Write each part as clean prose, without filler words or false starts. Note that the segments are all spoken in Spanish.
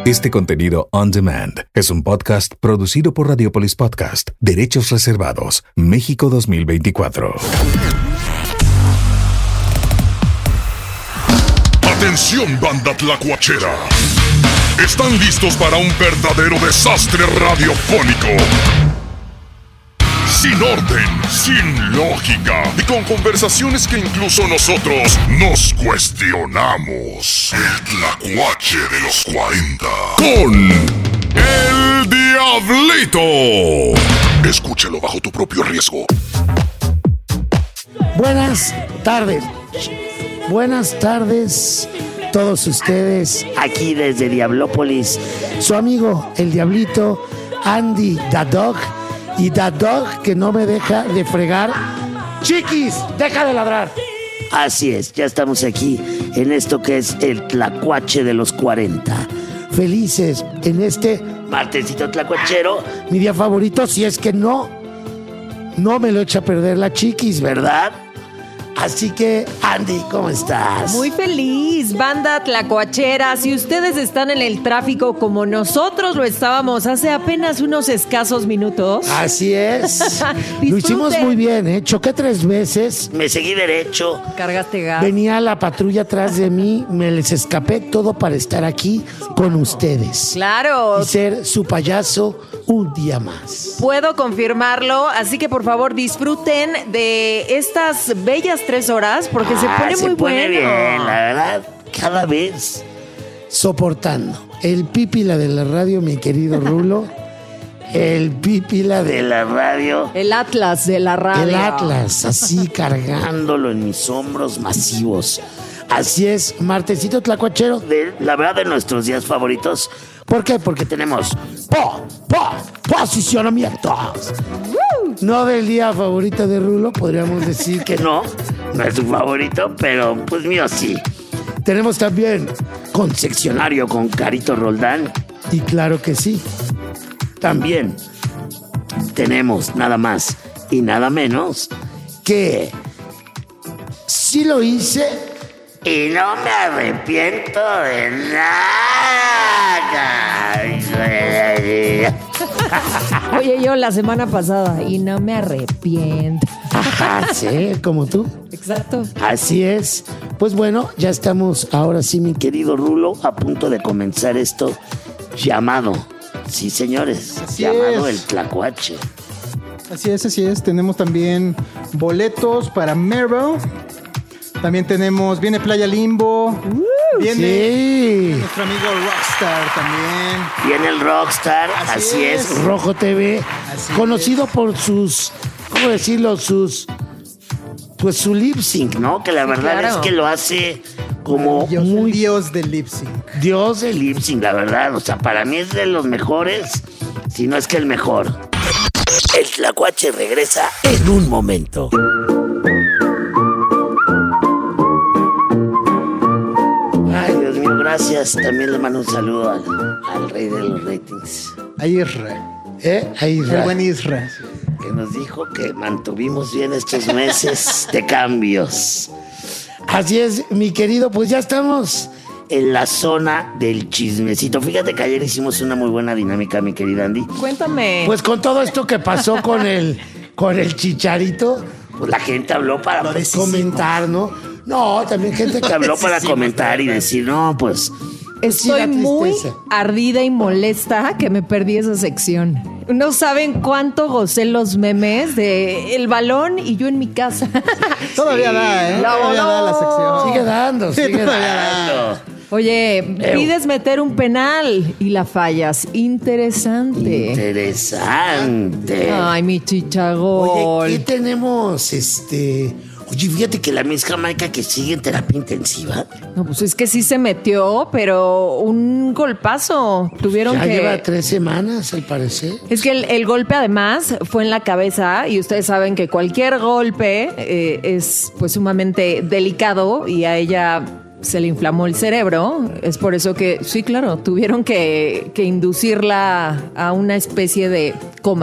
Este contenido on demand es un podcast producido por Radiopolis Podcast. Derechos reservados. México 2024. Atención, banda tlacuachera. ¿Están listos para un verdadero desastre radiofónico? Sin orden, sin lógica y con conversaciones que incluso nosotros nos cuestionamos. El tlacuache de los 40 con El Diablito. Escúchelo bajo tu propio riesgo. Buenas tardes. Buenas tardes todos ustedes aquí desde Diablópolis. Su amigo el Diablito, Andy the Dog. Y The Dog que no me deja de fregar. Chiquis, deja de ladrar. Así es, ya estamos aquí en esto que es el tlacuache de los 40. Felices en este martesito tlacuachero, mi día favorito, si es que no me lo echa a perder la Chiquis, ¿verdad? Así que, Andy, ¿cómo estás? Muy feliz, banda tlacuachera. Si ustedes están en el tráfico como nosotros lo estábamos hace apenas unos escasos minutos. Así es. Lo hicimos muy bien, ¿eh? Choqué 3 veces, me seguí derecho. Cargaste gas. Venía la patrulla atrás de mí, me les escapé todo para estar aquí con ustedes. Claro. Y ser su payaso un día más. Puedo confirmarlo, así que por favor disfruten de estas bellas 3 horas porque se pone muy bueno. Bien, la verdad, cada vez soportando. El pípila de la radio, mi querido Rulo. El pípila de la radio. El Atlas de la radio. El Atlas, así cargándolo en mis hombros masivos. Así es, martesito tlacuachero, la verdad de nuestros días favoritos. ¿Por qué? Porque tenemos posicionamientos. No del día favorito de Rulo, podríamos decir que no es su favorito, pero pues mío sí. Tenemos también Concepcionario con Carito Roldán. Y claro que sí. También tenemos nada más y nada menos que sí lo hice y no me arrepiento de nada. Oye, yo la semana pasada y no me arrepiento. Ajá, sí, como tú. Exacto. Así es. Pues bueno, ya estamos ahora sí, mi querido Rulo, a punto de comenzar esto llamado, sí señores, así llamado es. el tlacuache. Así es. Tenemos también boletos para Marvel. También viene Playa Limbo. Viene nuestro amigo Rockstar también. Viene el Rockstar, así es. Rojo TV, así conocido por sus, ¿cómo decirlo? Pues su lip sync, ¿no? Que la verdad es que lo hace como muy... Dios del lip sync. Dios del lip sync, la verdad. O sea, para mí es de los mejores, si no es que el mejor. El tlacuache regresa en un momento. Ay, Dios mío, gracias. También le mando un saludo al rey de los ratings. A Isra. A Isra. El buen Isra. Que nos dijo que mantuvimos bien estos meses de cambios. Así es, mi querido, pues ya estamos en la zona del chismecito. Fíjate que ayer hicimos una muy buena dinámica, mi querida Andy. Cuéntame. Pues con todo esto que pasó con el Chicharito, pues la gente habló para comentar, ¿no? No, también gente que habló para comentar y decir, no, pues... Estoy muy ardida y molesta que me perdí esa sección. No saben cuánto gocé los memes de el balón y yo en mi casa. Todavía da, ¿eh? Todavía da la sección. Sigue dando, sigue dando. Oye, pides meter un penal y la fallas. Interesante. Ay, mi chichagol. Oye, ¿qué tenemos? Oye, fíjate que la Miss Jamaica que sigue en terapia intensiva. No, pues es que sí se metió, pero un golpazo. Tuvieron ya que... lleva 3 semanas, al parecer. Es que el golpe además fue en la cabeza y ustedes saben que cualquier golpe es pues sumamente delicado y a ella se le inflamó el cerebro. Es por eso que, sí, claro, tuvieron que inducirla a una especie de coma.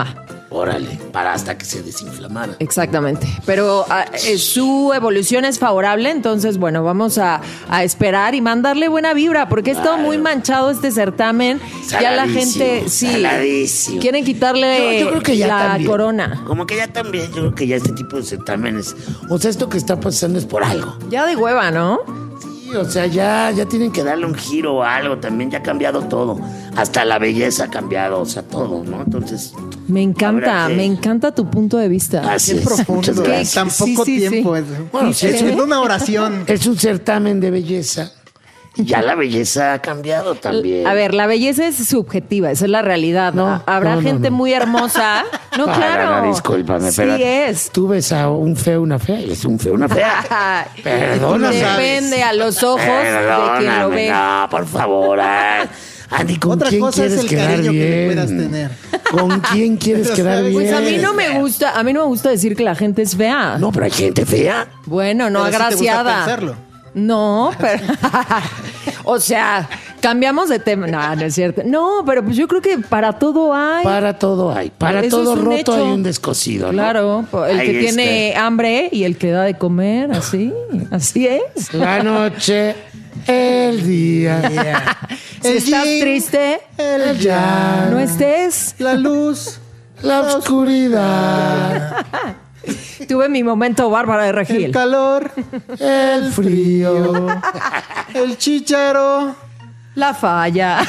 Órale, para hasta que se desinflamara. Exactamente. Pero su evolución es favorable, entonces, bueno, vamos a esperar y mandarle buena vibra, porque ha estado muy manchado este certamen. Ya la gente, saladísimo. quieren quitarle Yo creo que ya la también. corona. Como que ya también, yo creo que ya este tipo de certámenes, o sea, esto que está pasando es por algo. Ya de hueva, ¿no? Sí, o sea, ya tienen que darle un giro o algo, también ya ha cambiado todo. Hasta la belleza ha cambiado, o sea, todo, ¿no? Entonces... Me encanta, habrá que- me encanta tu punto de vista. Así Qué es. profundo. Muchas gracias. Tan poco Sí, sí, tiempo. sí. Bueno, sí, Es una oración. Es un certamen de belleza. Y ya la belleza ha cambiado también. A ver, la belleza es subjetiva, esa es la realidad. No, Habrá no, gente no. muy hermosa. No, claro. No, discúlpame, sí pero es. tú ves a un feo, una fea, y es un feo, una fea. Perdóname. Depende a los ojos de quien lo ve. No, por favor. Andy, ¿con Otra quién cosa es quieres el quedar cariño que le bien? puedas tener. ¿Con quién quieres quedar bien? Pues a mí no me gusta decir que la gente es fea. No, pero hay gente fea. Bueno, no Pero sí te gusta agraciada. pensarlo. No, pero o sea, cambiamos de tema. No es cierto. No, pero pues yo creo que para todo hay. Para todo hay. Para Eso todo es un roto hecho. hay un descosido, ¿no? Claro, el Ahí que está. tiene hambre y el que da de comer, así es. La noche, el día, Si El estás yin, triste, El ya. no estés. La luz. la oscuridad, Tuve mi momento Bárbara de El Regil. calor. el frío. El chícharo. La falla.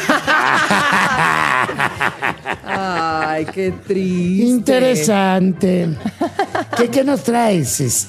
Ay, qué triste. Interesante. ¿Qué nos traes?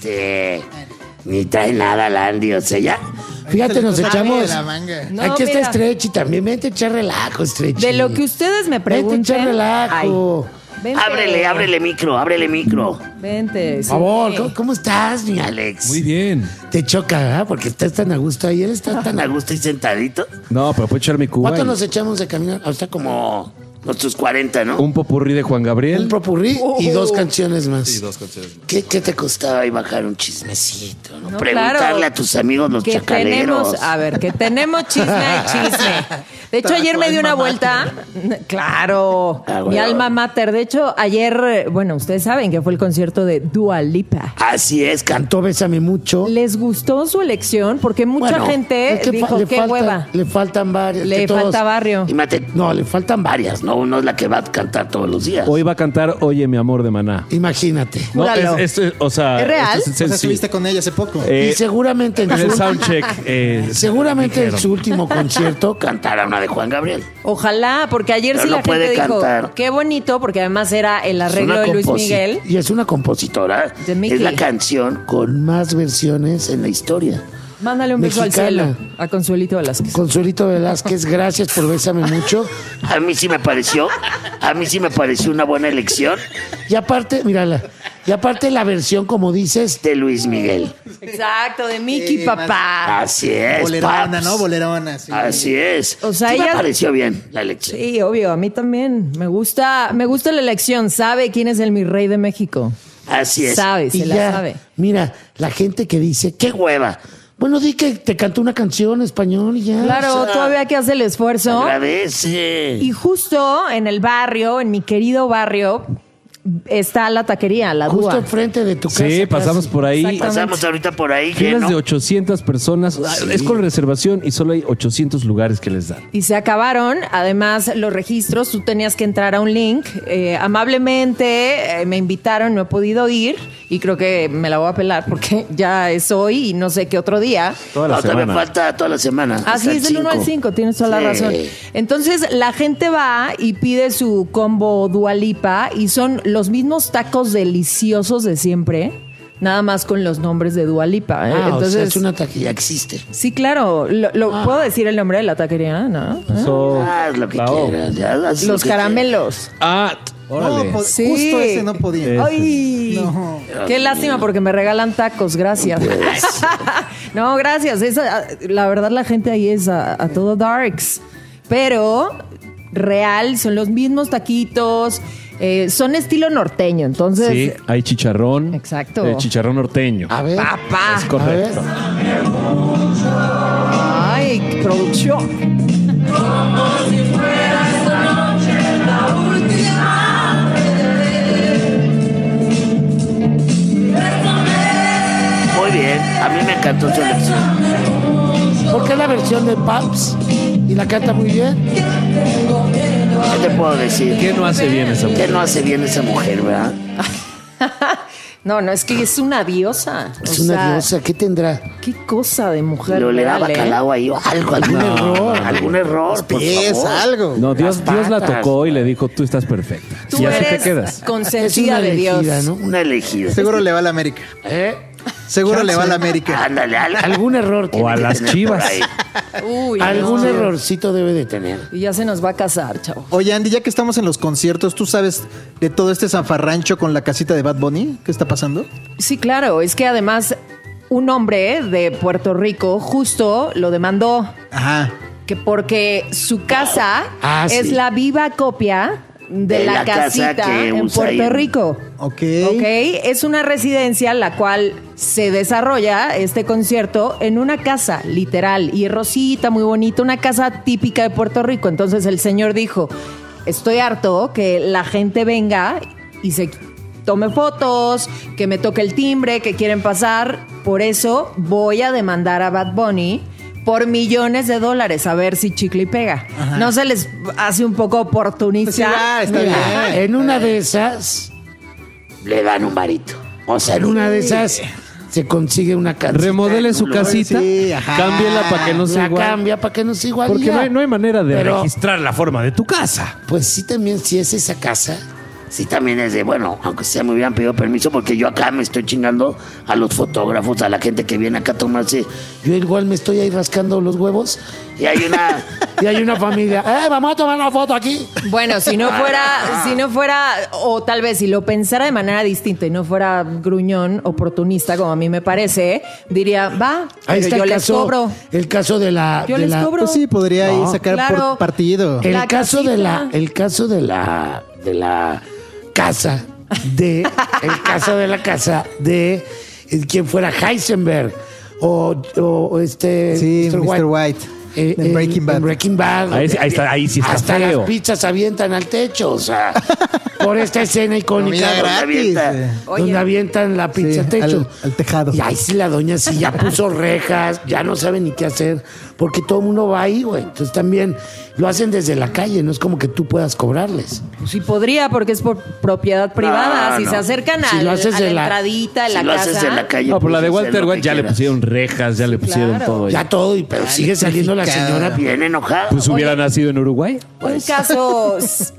Ni trae nada, Landy. O sea, ya. Fíjate, nos echamos. De la manga. No, Aquí está mira. Stretchy también. Vente a echar relajo, Stretchy. De lo que ustedes me Vente a echar pregunten. relajo. Vente. Ábrele micro. Vente. Por favor, ¿cómo estás, mi Alex? Muy bien. Te choca, ¿verdad? Porque estás tan a gusto ahí. Él está tan a gusto y sentadito. No, pero puedo echar mi cuba. ¿Cuánto y nos echamos de caminar? Ahorita como nuestros 40, ¿no? Un popurrí de Juan Gabriel. Un popurrí y 2 canciones más. Sí, 2 canciones. ¿Qué te costaba ahí bajar un chismecito? ¿No? No, Preguntarle claro. a tus amigos los Que chacaleros. que tenemos chisme. De hecho, ayer me di una vuelta. Claro, Ah, mi bueno. alma mater. De hecho, ayer, bueno, ustedes saben que fue el concierto de Dua Lipa. Así es, cantó Bésame Mucho. ¿Les gustó su elección? Porque mucha Bueno, gente es que dijo, le qué falta- hueva. Le faltan varias. Le que todos- falta barrio. No, le faltan varias, ¿no? No es la que va a cantar todos los días. Hoy va a cantar Oye, mi amor de Maná. Imagínate. No, Júralo. o sea, ¿Es real? esto O sea, sí. estuviste con ella hace poco. Y seguramente en en el su, soundcheck. seguramente en dijeron. su último concierto cantará una de Juan Gabriel. Ojalá, porque ayer Pero sí no la puede gente dijo, cantar. qué bonito, porque además era el Es arreglo una de Luis composi- Miguel. Y es una compositora. De Mickey. Es la canción con más versiones en la historia. Mándale un beso al Mexicana. cielo a Consuelito Velázquez. Consuelito Velázquez, gracias por Bésame Mucho. A mí sí me pareció una buena elección. Y aparte, mírala, la versión, como dices, de Luis Miguel. Exacto, de Mickey, Sí, papá. Así es, Bolerona, paps. ¿no? Bolerona, sí. Así es. O sea, Sí me ella- pareció bien la elección. Sí, obvio, a mí también. Me gusta la elección. Sabe quién es el mi rey de México. Así es. Sabe, se Y la ya, sabe. Mira, la gente que dice, qué hueva. Bueno, di que te cantó una canción en español y ya. Claro, o sea, todavía que hace el esfuerzo. agradece. Y justo en el barrio, en mi querido barrio, está la taquería, la Justo Dúa. enfrente de tu casa. Sí, pasamos casi. por ahí. Exacto. Pasamos ahorita por ahí, Filas ¿no? de 800 personas. Es con reservación y solo hay 800 lugares que les dan. Y se acabaron, además, los registros. Tú tenías que entrar a un link. Amablemente me invitaron, no he podido ir. Y creo que me la voy a pelar porque ya es hoy y no sé qué otro día. Toda la No, todavía semana. falta toda la semana. Así hasta es del 1 al 5, tienes toda la Sí. razón. Entonces la gente va y pide su combo Dua Lipa y son los mismos tacos deliciosos de siempre, nada más con los nombres de Dua Lipa. ¿eh? Ah, Entonces, o sea, es una taquilla, existe. sí, claro. ¿Puedo decir el nombre de la taquería? ¿No? Eso- Haz lo que la O. quieras. Ya, haz lo Los que caramelos. Ah, órale. No, Sí. justo ese no podía. Ese. ¡Ay! No. Qué lástima porque me regalan tacos, gracias. No, gracias. La verdad la gente ahí es a todo darks. Pero real, son los mismos taquitos, son estilo norteño, entonces... Sí, hay chicharrón. Exacto. Chicharrón norteño. A ver. ¡Papá! Es correcto. ¡Ay, qué producción! cantó su elección. Porque es la versión de Paps y la canta muy bien. ¿Qué te puedo decir? ¿Qué no hace bien esa ¿Qué mujer? no hace bien esa mujer, verdad? No, es que es una diosa. Es O una sea, diosa, ¿qué tendrá? Qué cosa de mujer. Pero le da real, ¿eh? bacalao ahí o algo, algún error, por Es favor. algo. No, Dios la patas. tocó y le dijo, tú estás perfecta. Tú Y así te eres quedas. Es consentida una de Dios. elegida, ¿no? Una elegida. Seguro le va a la América. ¿Eh? Seguro le va a la América. Ándale, algún error. O a tiene que las tener Chivas. por ahí. Uy, Algún no. errorcito debe de tener. Y ya se nos va a casar, chavo. Oye, Andy, ya que estamos en los conciertos, ¿tú sabes de todo este zafarrancho con la casita de Bad Bunny? ¿Qué está pasando? Sí, claro. Es que además un hombre de Puerto Rico justo lo demandó. Ajá. Que porque su casa es sí. la viva copia de la casa casita que en usa Puerto ahí. Rico. Ok. Ok, es una residencia la cual se desarrolla este concierto en una casa, literal, y rosita, muy bonita, una casa típica de Puerto Rico. Entonces el señor dijo, estoy harto que la gente venga y se tome fotos, que me toque el timbre, que quieren pasar. Por eso voy a demandar a Bad Bunny por millones de dólares, a ver si chicle y pega. ¿No se les hace un poco oportunista? Pues sí, va, está Mira, bien. en una de esas le dan un varito. O sea, en una de esas se consigue una canción. Remodele su casita, Sí, ajá. cámbiela para que no sea La igual. cambia para que no sea igual. y Porque ya. no hay manera de Pero, registrar la forma de tu casa. pues sí, también, si es esa casa, sí también es de, bueno, aunque sea me hubieran pedido permiso porque yo acá me estoy chingando a los fotógrafos, a la gente que viene acá a tomarse. Yo igual me estoy ahí rascando los huevos y hay una familia. Vamos a tomar una foto aquí. Bueno, si no fuera, o tal vez si lo pensara de manera distinta y no fuera gruñón, oportunista, como a mí me parece, diría, va, Ahí pero está yo el les caso, cobro. el caso de la. Yo de les la- cobro. Pues sí, podría ahí sacar Claro. por partido. El La caso de casita. el caso de la casa de quien fuera Heisenberg o este Sí, Mr. White. En Breaking Bad. en Breaking Bad. Ahí sí está Hasta feo. las pizzas avientan al techo, o sea, por esta escena icónica Comida gratis, Oye. donde avientan la pizza Sí, al techo. al tejado. Y ahí sí la doña sí ya puso rejas, ya no sabe ni qué hacer, porque todo el mundo va ahí, güey. Entonces también lo hacen desde la calle, no es como que tú puedas cobrarles. Sí podría, porque es por propiedad privada. Si se acercan Si lo haces a la de la- entradita de si la lo casa. haces en la calle, No, por la de puedes hacer Walter lo White que ya le quieras. pusieron rejas, ya le pusieron claro. todo. Ya todo, pero sigue saliendo la señora bien enojada. Pues hubiera nacido en Uruguay. Un caso.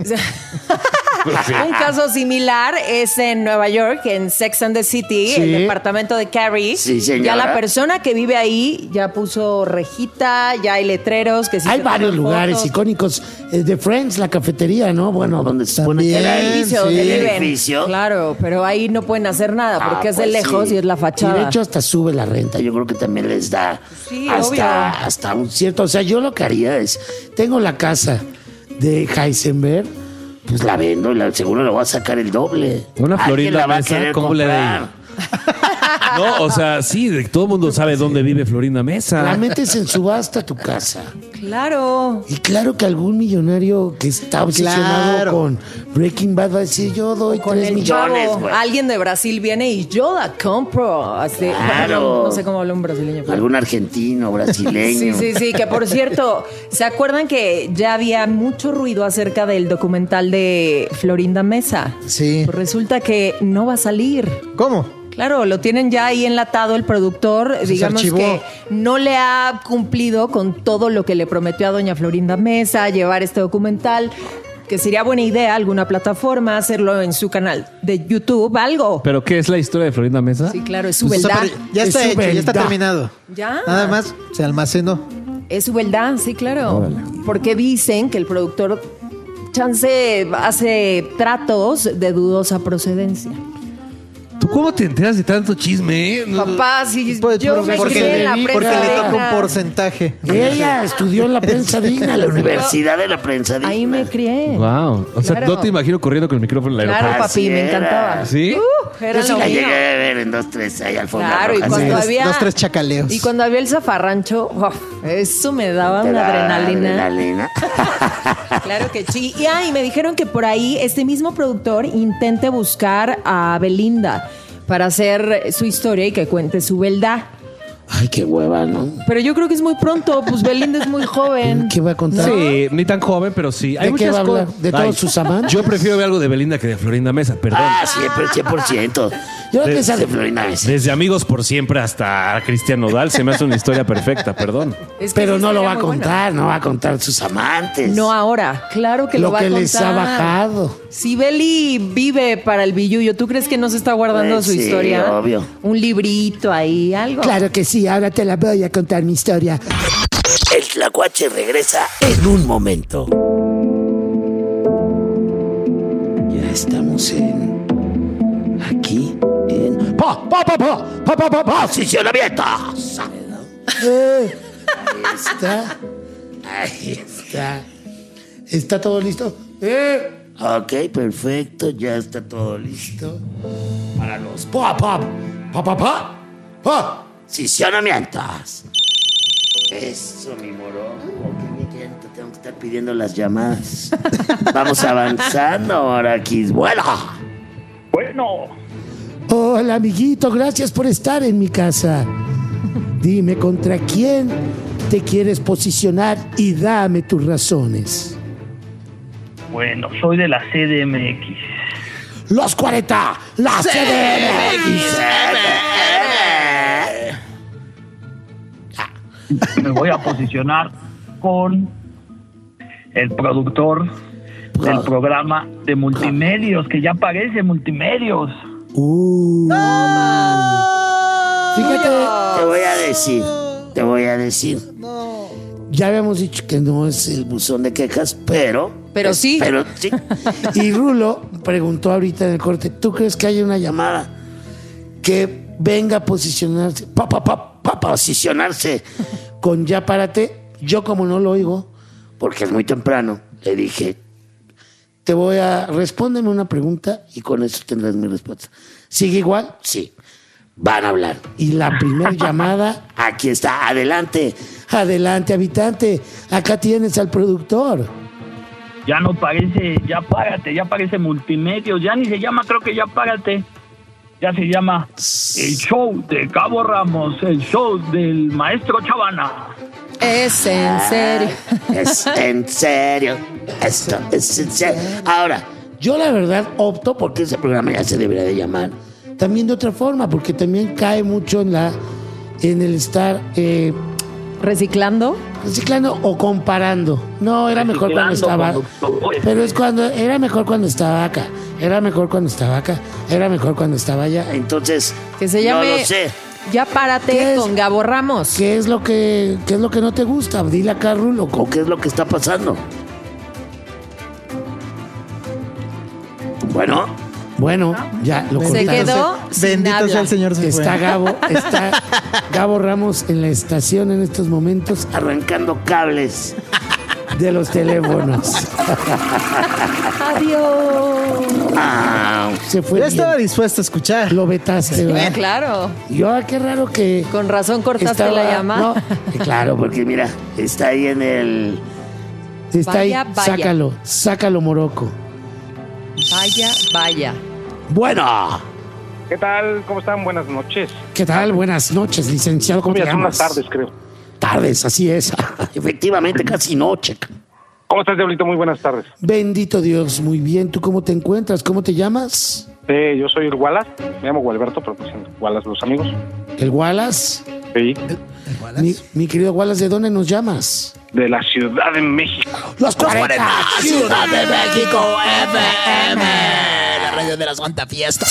Un caso similar es en Nueva York, en Sex and the City, Sí. el departamento de Carrie. Sí, señora. Ya la persona que vive ahí ya puso rejita, ya hay letreros que sí Hay se varios toman lugares fotos. icónicos. De Friends, la cafetería, ¿no? Bueno, donde se supone que era El También. edificio Sí. donde El viven. edificio. Claro, pero ahí no pueden hacer nada porque es de pues lejos sí. y es la Y fachada. de hecho hasta sube la renta. Yo creo que también les da Sí, hasta un cierto. O sea, yo lo que haría es, tengo la casa de Heisenberg, pues la vendo y seguro le voy a sacar el doble. Una Alguien Florinda la va a Mesa, querer ¿cómo le comprar. No, o sea, sí, todo el mundo sabe dónde vive Florinda Mesa. La metes en subasta tu casa. Claro. Y claro que algún millonario que está obsesionado Claro. con Breaking Bad va a decir, yo doy Con 3 el millones, chavo, güey. alguien de Brasil viene y yo la compro. Así, Claro. no sé cómo habla un brasileño. pero- Algún argentino, brasileño. Sí, que por cierto, ¿se acuerdan que ya había mucho ruido acerca del documental de Florinda Mesa? Sí. Pues resulta que no va a salir. ¿Cómo? Claro, lo tienen ya ahí enlatado el productor, Se digamos archivó. que no le ha cumplido con todo lo que le prometió a doña Florinda Mesa, llevar este documental, que sería buena idea alguna plataforma, hacerlo en su canal de YouTube, algo. ¿Pero qué es la historia de Florinda Mesa? Sí, claro, es su Pues verdad. ya está Es su hecho, ya está verdad. terminado. Ya. Nada más se almacenó. Es su verdad, sí, claro. Porque dicen que el productor chance hace tratos de dudosa procedencia. ¿Tú cómo te enteras de tanto chisme? Papá, sí, Pues, yo me porque crié en la porque prensa le toca digna. un porcentaje. Ella estudió en la prensa digna, la Universidad de la Prensa Digna. Ahí me crié. Wow. O sea, Claro. no te imagino corriendo con el micrófono en el Claro, aeropuerto. papi, me era. encantaba. ¿Sí? Era Yo sí lo la mío. llegué a ver en 2-3 ahí al fondo. Claro, y cuando Dos- había... 2-3 chacaleos. Y cuando había el zafarrancho, eso me daba una adrenalina. Claro que sí. Y me dijeron que por ahí este mismo productor intente buscar a Belinda para hacer su historia y que cuente su verdad. Ay, qué hueva, ¿no? Pero yo creo que es muy pronto, pues Belinda es muy joven. ¿Qué va a contar? Sí, ni tan joven, pero sí. ¿De qué va a hablar? ¿De todos sus amantes? Yo prefiero ver algo de Belinda que de Florinda Mesa, perdón. Siempre, 100%. Yo creo que esa de Florinda Mesa. Desde Amigos por Siempre hasta Cristian Nodal se me hace una historia perfecta, perdón. Es que Pero sí no lo sería va a muy buena. contar, no va a contar sus amantes. No ahora, claro que lo va a que contar. les ha bajado. Si Beli vive para el billullo, ¿tú crees que no se está guardando Pues su sí, historia? obvio. Un librito ahí, algo. Claro que sí, ahora te la voy a contar mi historia. El Tlacuache regresa en un momento. Ya estamos aquí en posicionamientos. Ahí está. ¿Está todo listo? Ok, perfecto, ya está todo listo para los posicionamientos. Eso, mi moro. Tengo que estar pidiendo las llamadas. Vamos avanzando ahora aquí. Bueno. Hola, amiguito. Gracias por estar en mi casa. Dime contra quién te quieres posicionar y dame tus razones. Bueno, soy de la CDMX. Los 40, la CDMX. Me voy a posicionar con el productor del programa de Multimedios, que ya aparece Multimedios. Fíjate, te voy a decir. Ya habíamos dicho que no es el buzón de quejas, pero sí. Y Rulo preguntó ahorita en el corte, ¿tú crees que hay una llamada que venga a posicionarse, posicionarse con Ya Párate? Yo, como no lo oigo, porque es muy temprano, le dije, respóndeme una pregunta y con eso tendrás mi respuesta. ¿Sigue igual? Sí. Van a hablar. Y la primera llamada, aquí está. Adelante, habitante. Acá tienes al productor. Ya no parece Ya Párate, ya parece Multimedios. Ya ni se llama, creo que Ya Párate. Ya se llama El Show de Gabo Ramos, el show del maestro Chavana. Es en serio. Es en serio. Esto es en serio. Ahora, yo la verdad opto porque ese programa ya se debería de llamar también de otra forma, porque también cae mucho en el estar ¿Reciclando? o comparando. No, era mejor cuando estaba. Pero era mejor cuando estaba acá. Era mejor cuando estaba acá. Era mejor cuando estaba allá. Entonces, Que se llame no lo sé. Ya Párate con Gabo Ramos. ¿Qué es lo que no te gusta? Dile acá, Rulo, ¿qué es lo que está pasando? Bueno, ya lo Se cortaron. quedó sin Bendito habla. sea el Señor. Se Está fue. Gabo Ramos en la estación en estos momentos arrancando cables de los teléfonos. Adiós. Se fue Yo bien. estaba dispuesto a escuchar. Lo vetaste, ¿verdad? Claro. Yo, qué raro que Con razón cortaste estaba- la llamada. No, claro, porque mira, está ahí en el... Está Vaya, ahí, vaya. sácalo, Morocco. Vaya. Bueno, ¿Qué tal? ¿Cómo están? Buenas noches. ¿qué tal? Buenas noches, licenciado. ¿Cómo te Mira, son llamas? las tardes, creo. Tardes, así es. Efectivamente, casi noche. ¿Cómo estás, Diablito? Muy buenas tardes. Bendito Dios, muy bien. ¿Tú cómo te encuentras? ¿Cómo te llamas? Yo soy el Wallace. Me llamo Gualberto, pero pues Wallace los amigos. ¿El Wallace? Sí. Mi querido Wallace, ¿de dónde nos llamas? De la Ciudad de México. Los 40, Ciudad de México, FM. La radio de la Santa Fiesta.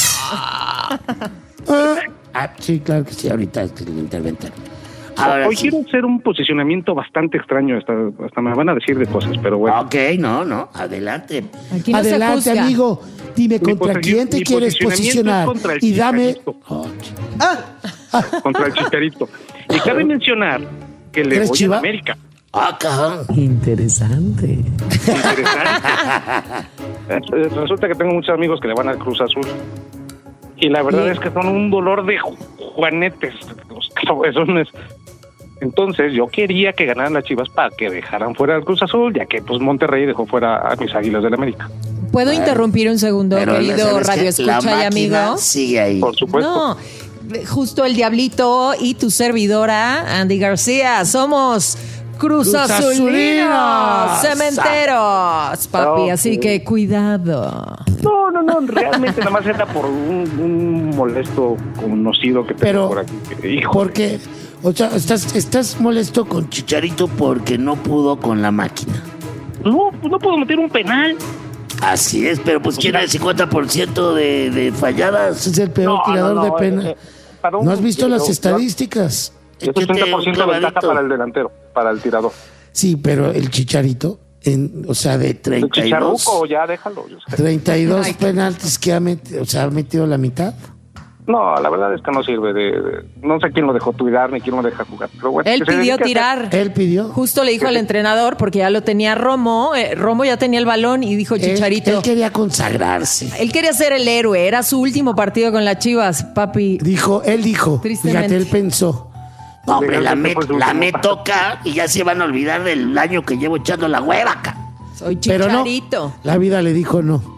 Sí, claro que sí, ahorita es el interventor. Ahora Hoy sí. quiero hacer un posicionamiento bastante extraño. Hasta me van a decir de cosas, pero bueno. Ok, no, adelante. Aquí no se Adelante, juzga. amigo. Dime contra quién te mi quieres posicionar. posicionamiento es contra el Y dame. Chicharito. Contra el Chicharito. Y cabe mencionar que le ¿Eres voy Chiva? a América. Cabrón. Interesante. Interesante. Resulta que tengo muchos amigos que le van al Cruz Azul. Y la verdad es que son un dolor de juanetes, los cabezones. Entonces yo quería que ganaran las Chivas para que dejaran fuera al Cruz Azul, ya que pues Monterrey dejó fuera a mis Águilas del América. ¿Puedo interrumpir un segundo, Pero, querido ¿sabes Radio qué? La Escucha y máquina amigo? sigue ahí. Por supuesto. No, justo el Diablito y tu servidora, Andy García. Somos Cruz Azulinos, cementeros, papi. Okay. Así que cuidado. No, realmente nada más era por un molesto conocido que tengo por aquí. Hijo. Porque, o sea, estás molesto con Chicharito porque no pudo con la máquina. No puedo meter un penal. Así es, pero pues tiene el 50% de falladas. Es el peor tirador de pena. ¿No has visto las estadísticas? Es 30% de ventaja para el delantero, para el tirador. Sí, pero el Chicharito, o sea, de 32... El Chicharruco, ya déjalo. 32 penaltis que ha metido la mitad. No, la verdad es que no sirve no sé quién lo dejó tirar ni quién lo deja jugar. Pero bueno, él pidió tirar. Él pidió. Justo le dijo al entrenador, porque ya lo tenía Romo. Romo ya tenía el balón y dijo Chicharito. Él quería consagrarse. Él quería ser el héroe. Era su último partido con las Chivas, papi. Él dijo. Tristemente. Fíjate, él pensó. No, hombre, la me toca y ya se van a olvidar del año que llevo echando la hueva acá. Soy Chicharito. Pero no, la vida le dijo no.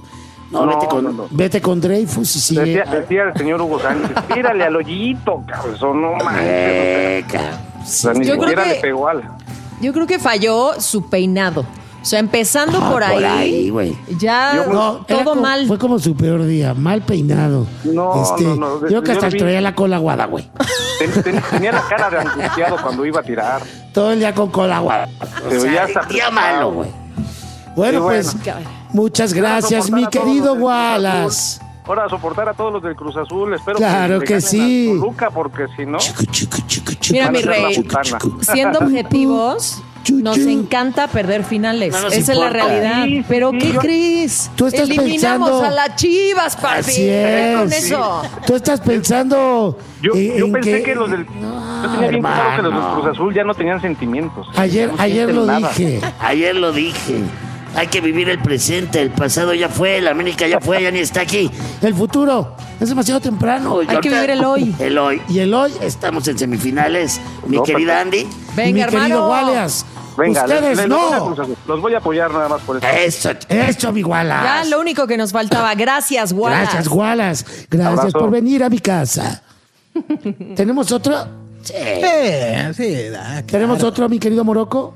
Vete con Dreyfus y sigue. Decía el señor Hugo Sánchez, tírale al hoyito, cabrón, no manches. O sea, ni siquiera le pegó Yo creo que falló su peinado. O sea, empezando por ahí güey. Ya todo mal. Fue como su peor día, mal peinado. No. Yo creo que hasta traía la cola aguada, güey. Tenía la cara de angustiado cuando iba a tirar. Todo el día con cola aguada. Día malo, güey. Bueno, pues, muchas gracias, mi querido Wallace. Ahora a soportar a todos los del Cruz Azul. Espero que sí. A Toluca, porque si no... Mira, mi rey, siendo objetivos... Nos encanta perder finales. Esa es la realidad. Sí, pero ¿qué crees? Tú estás Eliminamos pensando... a las Chivas, papi. Así es. Con eso. Tú estás pensando... Yo pensé que los del... yo tenía bien claro que los del Cruz Azul ya no tenían sentimientos. Ayer lo dije. Hay que vivir el presente. El pasado ya fue. La América ya fue. Ya ni está aquí. El futuro es demasiado temprano. Hay que vivir el hoy. Y el hoy estamos en semifinales. Mi querida Andy. Venga, y mi hermano. Querido Wallace. Venga, ustedes no. Los voy a apoyar nada más por eso. Eso, mi Wallace. Ya lo único que nos faltaba. Gracias, Wallace. Gracias, Wallace. Gracias Abrazo. por venir a mi casa. ¿Tenemos otro? Sí. Claro. ¿Tenemos otro, mi querido Morocco?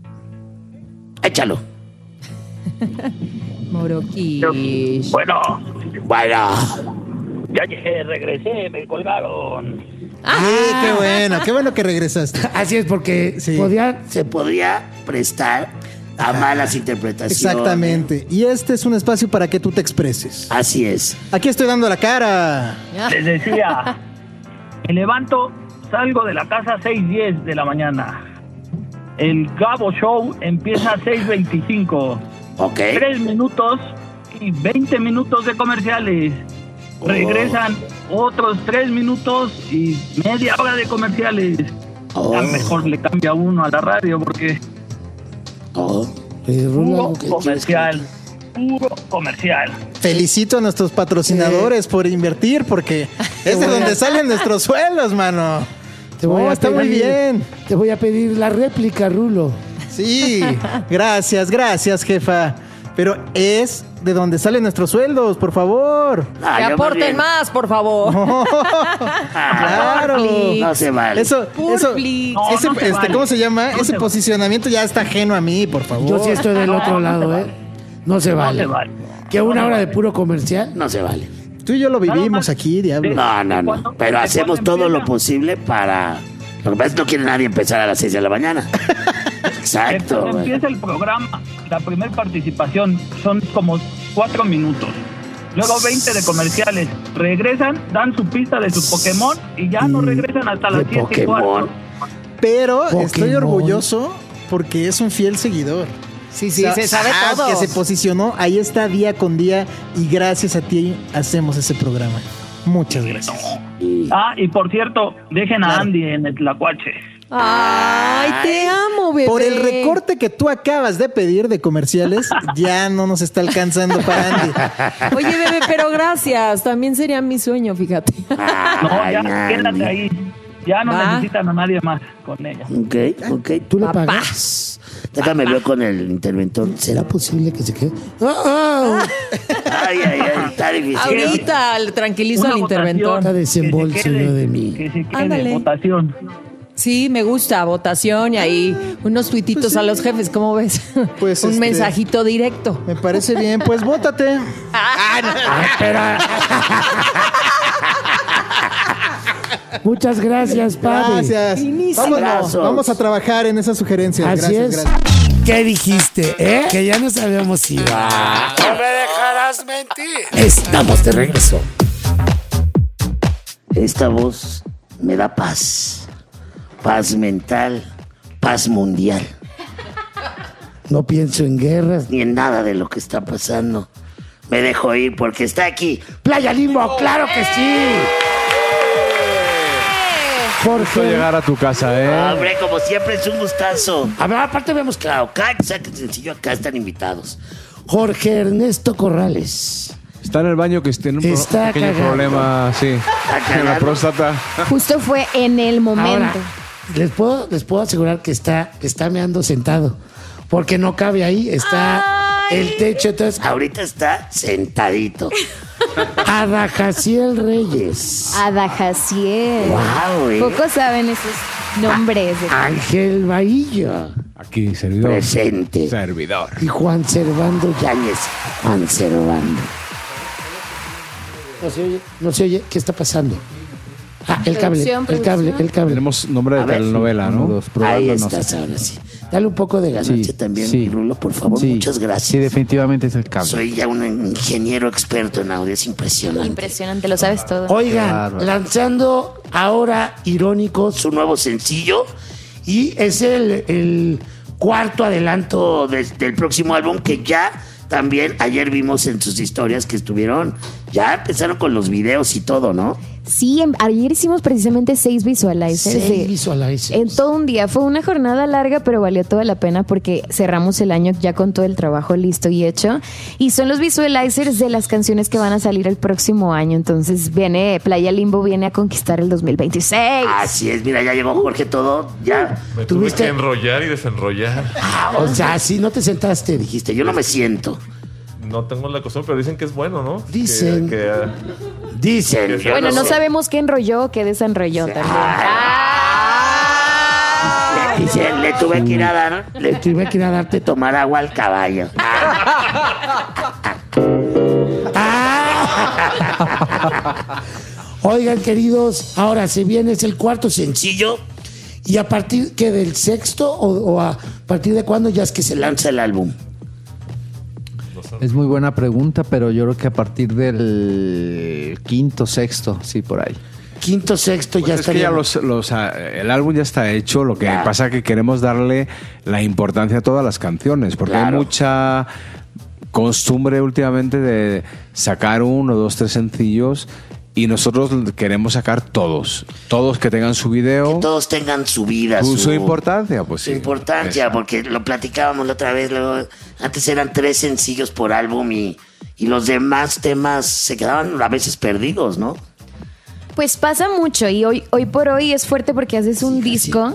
Échalo. Moroquish. Bueno, Ya llegué, regresé, me colgaron. Qué bueno que regresaste. Así es, porque Sí. se podría prestar a malas interpretaciones. Exactamente. Y este es un espacio para que tú te expreses. Así es. Aquí estoy dando la cara. Les decía, me levanto, salgo de la casa a 6:10 de la mañana. El Gabo Show empieza a 6:25. Ok. 3 minutos y 20 minutos de comerciales. Regresan otros 3 minutos y media hora de comerciales. A lo mejor le cambia uno a la radio porque puro comercial. Felicito a nuestros patrocinadores por invertir, porque es de donde salen nuestros sueldos, mano. Está muy bien. Te voy a pedir la réplica, Rulo. Sí, gracias, jefa. Pero es de donde salen nuestros sueldos, por favor. Que aporten más, por favor. Claro. No se vale. Eso, No se vale. ¿cómo se llama? No Ese se vale. posicionamiento ya está ajeno a mí, por favor. Yo sí estoy del otro lado, ¿eh? No se vale. se vale. Que una hora de puro comercial, no se vale. Tú y yo lo vivimos aquí, diablo. No. Pero hacemos todo lo posible para... Lo que pasa es que no quiere nadie empezar a las 6 de la mañana. Exacto. Cuando empieza el programa, la primera participación son como 4 minutos. Luego 20 de comerciales. Regresan, dan su pista de su Pokémon y ya no regresan hasta las 7:15. Pero Pokémon. estoy orgulloso porque es un fiel seguidor. Sí, se sabe todo. Que se posicionó, ahí está día con día y gracias a ti hacemos ese programa. Muchas gracias. Y por cierto, dejen a Andy en el Tlacuache. Ay, te amo, bebé. Por el recorte que tú acabas de pedir de comerciales, ya no nos está alcanzando para Andy. Oye, bebé, pero gracias. También sería mi sueño, fíjate. No, ya quédate ahí. Ya no necesitan a nadie más con ella. Ok. ¿Tú le pagas? Déjame ver con el interventor. ¿Será posible que se quede? Ay, está difícil. Ahorita tranquilizo al interventor. Está desembolso yo de mí. Que se quede Ándale. votación. Sí, me gusta, votación y ahí unos tuititos a los jefes, ¿cómo ves? Pues, Un mensajito directo. Me parece bien, pues vótate. Espera. Muchas gracias, padre. Gracias. Abrazos. Vamos a trabajar en esas sugerencias. Así Gracias, es. gracias. ¿Qué dijiste, Que ya nos habíamos ido. No me dejarás mentir. Estamos de regreso. Esta voz me da paz. Paz mental, paz mundial. No pienso en guerras ni en nada de lo que está pasando. Me dejo ir porque está aquí Playa Limbo, claro que sí. Jorge. Llegar a tu casa, Hombre, como siempre es un gustazo. A ver, aparte vemos claro, cada que saque el sencillo acá están invitados. Jorge Ernesto Corrales. Está en el baño que tiene un Está pequeño cagando. problema, sí, en la próstata. Justo fue en el momento. Ahora, les puedo asegurar que está meando sentado. Porque no cabe ahí, está el techo. Entonces, ahorita está sentadito. Adajaciel Reyes. Adajaciel. Wow, Pocos saben esos nombres. Ángel Bahillo. Aquí, servidor. Presente. Servidor. Y Juan Servando Yáñez. Juan Servando. No se oye. ¿Qué está pasando? El cable. Tenemos nombre de telenovela, ¿no? Ahí estás, ahora sí. Dale un poco de ganancia también, Rulo, por favor. Muchas gracias. Sí, definitivamente es el cable. Soy ya un ingeniero experto en audio, es impresionante. Impresionante, lo sabes todo. Oigan, lanzando ahora Irónico su nuevo sencillo y es el cuarto adelanto del próximo álbum que ya también ayer vimos en sus historias que ya empezaron con los videos y todo, ¿no? Sí, ayer hicimos precisamente 6 visualizers. 6 visualizers. En todo un día. Fue una jornada larga, pero valió toda la pena porque cerramos el año ya con todo el trabajo listo y hecho. Y son los visualizers de las canciones que van a salir el próximo año. Entonces Playa Limbo viene a conquistar el 2026. Así es, mira, ya llegó Jorge todo. Ya Me tuve que enrollar y desenrollar. O sea, si no te sentaste, dijiste, yo no me siento. No tengo la costumbre, pero dicen que es bueno, ¿no? Dicen. Dicen. Bueno, no sabemos qué enrolló o qué desenrolló también. Dice, le tuve que ir a darte tomar agua al caballo. Oigan, queridos, ahora se viene, es el cuarto sencillo. ¿Y a partir del sexto o a partir de cuándo ya es que se lanza el álbum? Es muy buena pregunta, pero yo creo que a partir del quinto, sexto, sí, por ahí. Quinto, sexto, pues ya está. El álbum ya está hecho, lo que pasa es que queremos darle la importancia a todas las canciones, porque hay mucha costumbre últimamente de sacar 1, 2, 3 sencillos. Y nosotros queremos sacar todos que tengan su video. Que todos tengan su vida. Su importancia, pues sí. Su importancia, porque lo platicábamos la otra vez. Luego, antes eran 3 sencillos por álbum y los demás temas se quedaban a veces perdidos, ¿no? Pues pasa mucho y hoy por hoy es fuerte porque haces un disco,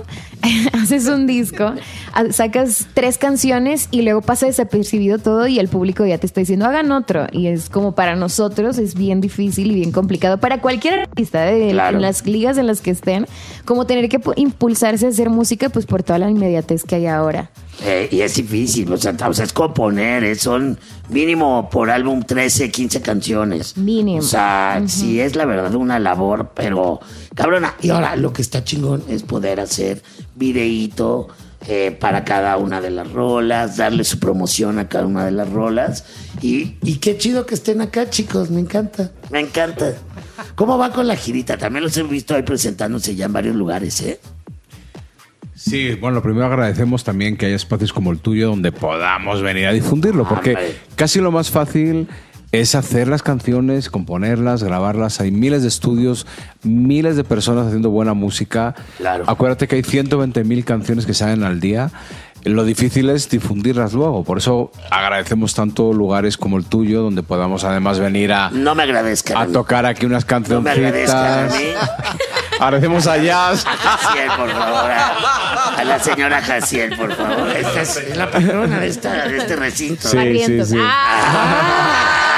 sacas 3 canciones y luego pasa desapercibido todo y el público ya te está diciendo hagan otro y es como para nosotros es bien difícil y bien complicado para cualquier artista en las ligas en las que estén, como tener que impulsarse a hacer música pues por toda la inmediatez que hay ahora. Y es difícil, o sea, es componer, son mínimo por álbum 13, 15 canciones. Mínimo. O sea, sí es la verdad una labor, pero cabrona. Y ahora lo que está chingón es poder hacer videíto para cada una de las rolas, darle su promoción a cada una de las rolas. Y qué chido que estén acá, chicos, me encanta. Me encanta. ¿Cómo va con la girita? También los he visto ahí presentándose ya en varios lugares, ¿eh? Sí, bueno, lo primero agradecemos también que haya espacios como el tuyo donde podamos venir a difundirlo, porque casi lo más fácil es hacer las canciones, componerlas, grabarlas. Hay miles de estudios, miles de personas haciendo buena música. Claro. Acuérdate que hay 120.000 canciones que salen al día. Lo difícil es difundirlas luego. Por eso agradecemos tanto lugares como el tuyo, donde podamos además venir a... No me agradezcan a tocar aquí unas cancioncitas. No me agradezcan a mí. Agradecemos a Jazz. Jaciel, por favor. A la señora Jaciel, por favor. Esta es la patrona de este recinto. Sí, sí, sí.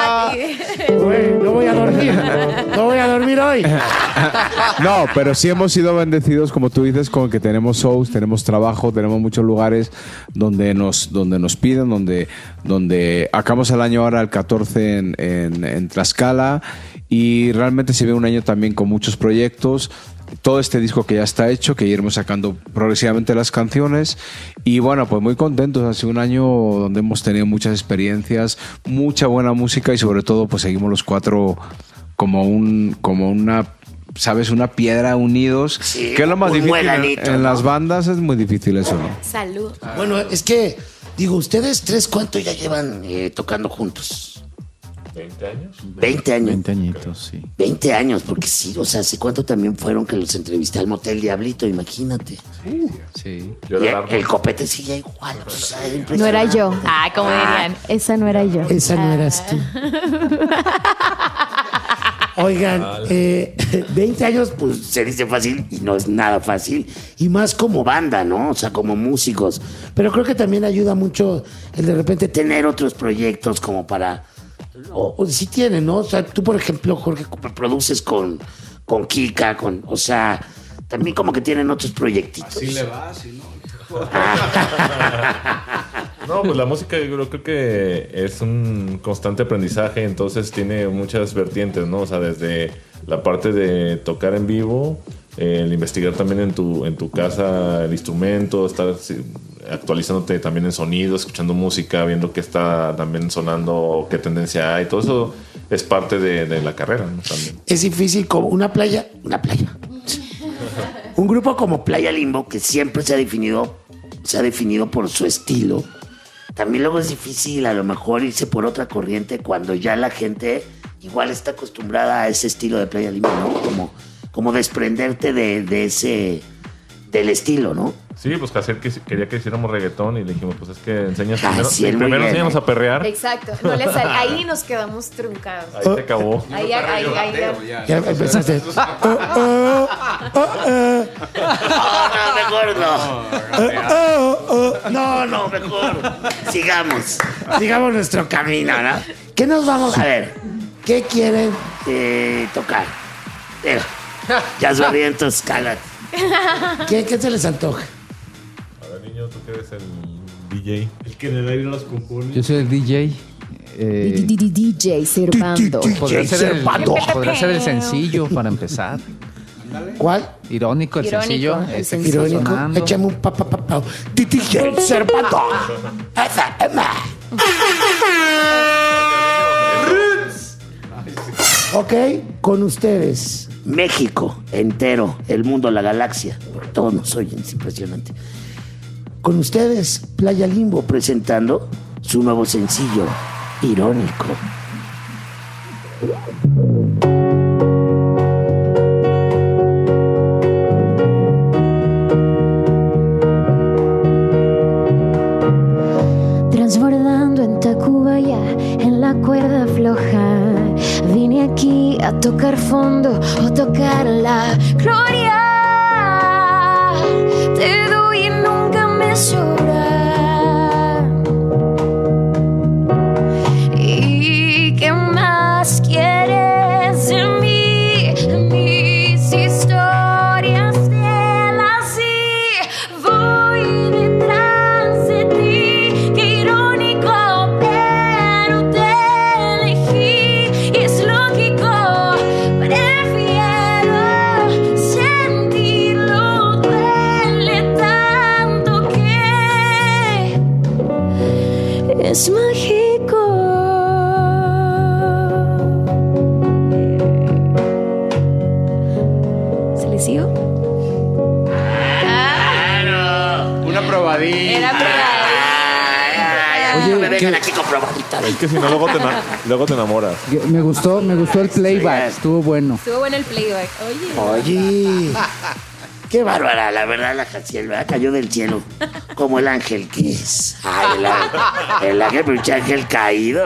No voy a dormir. No voy a dormir hoy. No, pero sí hemos sido bendecidos, como tú dices, con que tenemos shows, tenemos trabajo, tenemos muchos lugares donde nos piden, donde acabamos el año ahora el 14 en Tlaxcala, y realmente se ve un año también con muchos proyectos. Todo este disco que ya está hecho, que iremos sacando progresivamente las canciones, y bueno, pues muy contentos. Ha sido un año donde hemos tenido muchas experiencias, mucha buena música, y sobre todo pues seguimos los cuatro como una, ¿sabes? Una piedra unidos, sí, que es lo más difícil en las bandas. Es muy difícil eso, ¿no? Salud. Bueno, es que digo, ustedes tres, ¿cuánto ya llevan tocando juntos? 20 años. 20 años. 20 añitos, sí. 20 años, porque sí, o sea, ¿hace cuánto también fueron que los entrevisté al Motel Diablito? Imagínate. Sí. Y el copete sigue igual, o sea, no era yo. Ah, como dirían, esa no era yo. Esa no eras tú. Oigan, 20 años, pues se dice fácil y no es nada fácil. Y más como banda, ¿no? O sea, como músicos. Pero creo que también ayuda mucho el de repente tener otros proyectos como para... O si tienen, ¿no? O sea, tú, por ejemplo, Jorge, produces con Kika, o sea, también como que tienen otros proyectitos. Así le va, así no. No, pues la música yo creo que es un constante aprendizaje, entonces tiene muchas vertientes, ¿no? O sea, desde la parte de tocar en vivo, el investigar también en tu casa el instrumento, estar actualizándote también en sonido, escuchando música, viendo qué está también sonando, qué tendencia hay, todo eso es parte de la carrera, ¿no? También. Es difícil como una playa. Un grupo como Playa Limbo, que siempre se ha definido por su estilo. También luego es difícil a lo mejor irse por otra corriente cuando ya la gente igual está acostumbrada a ese estilo de Playa Limbo, ¿no? Como desprenderte de ese, del estilo, ¿no? Sí, pues quería que hiciéramos reggaetón y le dijimos, pues es que enséñanos primero enséñanos a perrear. Exacto, no le sale. Ahí nos quedamos truncados. Ahí se acabó. Ahí ya empezaste. No, mejor. Sigamos nuestro camino, ¿no? ¿Qué nos vamos a ver? ¿Qué quieren tocar? Ya sonrientos, cállate. ¿Qué se les antoja? A ver, niño, tú que eres el DJ. El que en el aire los compone. Yo soy el DJ. DJ Servando. Podría ser el sencillo para empezar. ¿Cuál? Irónico, el sencillo. Irónico. Échame un papá. DJ Servando. Ok, con ustedes. México entero, el mundo, la galaxia, porque todos nos oyen, es impresionante. Con ustedes, Playa Limbo presentando su nuevo sencillo, Irónico. Transbordando en Tacubaya, en la cuerda floja, vine aquí a tocar fondo o tocar la gloria. Te doy y nunca me sobra. ¿Y qué más quieres de mí? Mis historias de las sí. Voy detrás de ti. Qué irónico, pero te elegí. Y es lógico. Prefiero sentirlo, duele tanto que es mágico. ¿Se le siguió? Una probadita. Era Oye, me vengan aquí con probadita. Es que si no, luego te enamoras. Me gustó el playback, estuvo bueno. Estuvo bueno el playback. Oye, qué bárbara, la verdad, la Jaciel, ¿verdad? Cayó del cielo, como el ángel que es. Ay, el ángel, pinche ángel caído.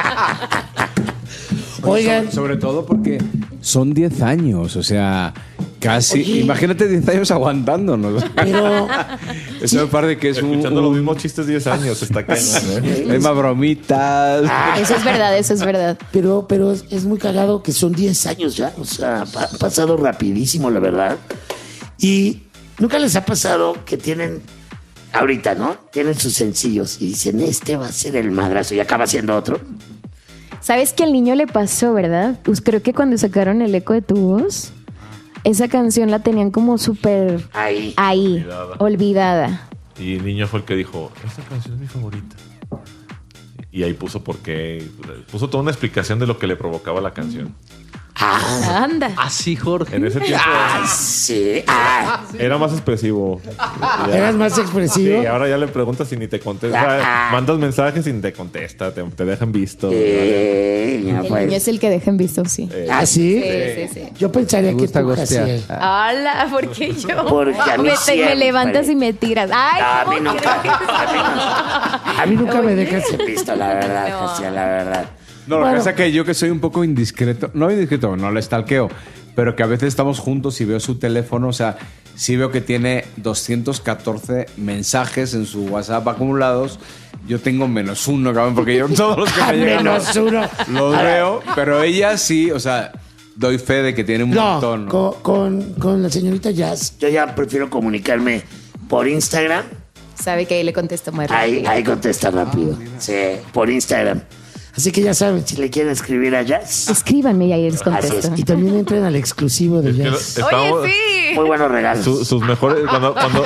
Oigan. Sobre todo porque son 10 años, o sea, Casi, Oye. imagínate 10 años aguantándonos. Pero Eso me parece que es Escuchando los mismos chistes 10 años, está cañón, ¿eh? Hay más bromitas. Eso es verdad, eso es verdad. Pero es muy cagado que son 10 años ya. O sea, ha pasado rapidísimo, la verdad. Y nunca les ha pasado que tienen, ahorita, ¿no? Tienen sus sencillos y dicen, este va a ser el madrazo y acaba siendo otro. ¿Sabes que al niño le pasó, verdad? Pues creo que cuando sacaron El eco de tu voz, esa canción la tenían como súper Ahí. olvidada. Y el niño fue el que dijo, esta canción es mi favorita. Y ahí puso puso toda una explicación de lo que le provocaba la canción. Anda. Así, Jorge. En ese tiempo Sí. era más expresivo. ¿Eras más expresivo? Sí, ahora ya le preguntas y ni te contesta. Mandas mensajes y ni te contesta, te dejan visto. Ya, El pues. niño es el que deja en visto, sí. ¿Ah, sí? Sí. Yo pensaría que tú, gostear. Jaciel. Hola, ¿por qué yo? Porque a mí me siempre. levantas y me tiras. Ay, A mí ¿cómo nunca. crees? A mí nunca me dejas en visto, la verdad, No. Jaciel, la verdad. No, lo que pasa es que yo que soy un poco indiscreto, no le stalkeo, pero que a veces estamos juntos y veo su teléfono, o sea, sí veo que tiene 214 mensajes en su WhatsApp acumulados. Yo tengo -1, cabrón, porque yo todos los que me llegan -1. los veo, pero ella sí, o sea, doy fe de que tiene un montón. No, con la señorita Jazz, yo ya prefiero comunicarme por Instagram. Sabe que ahí le contesto muy rápido. Ahí contesta rápido. Sí, por Instagram. Así que ya saben, si le quieren escribir a Jazz. Escríbanme y ahí les Así contesto. es. Y también entren al exclusivo de Jazz. Oye, sí. Muy buenos regalos. Sus mejores. Cuando Oye,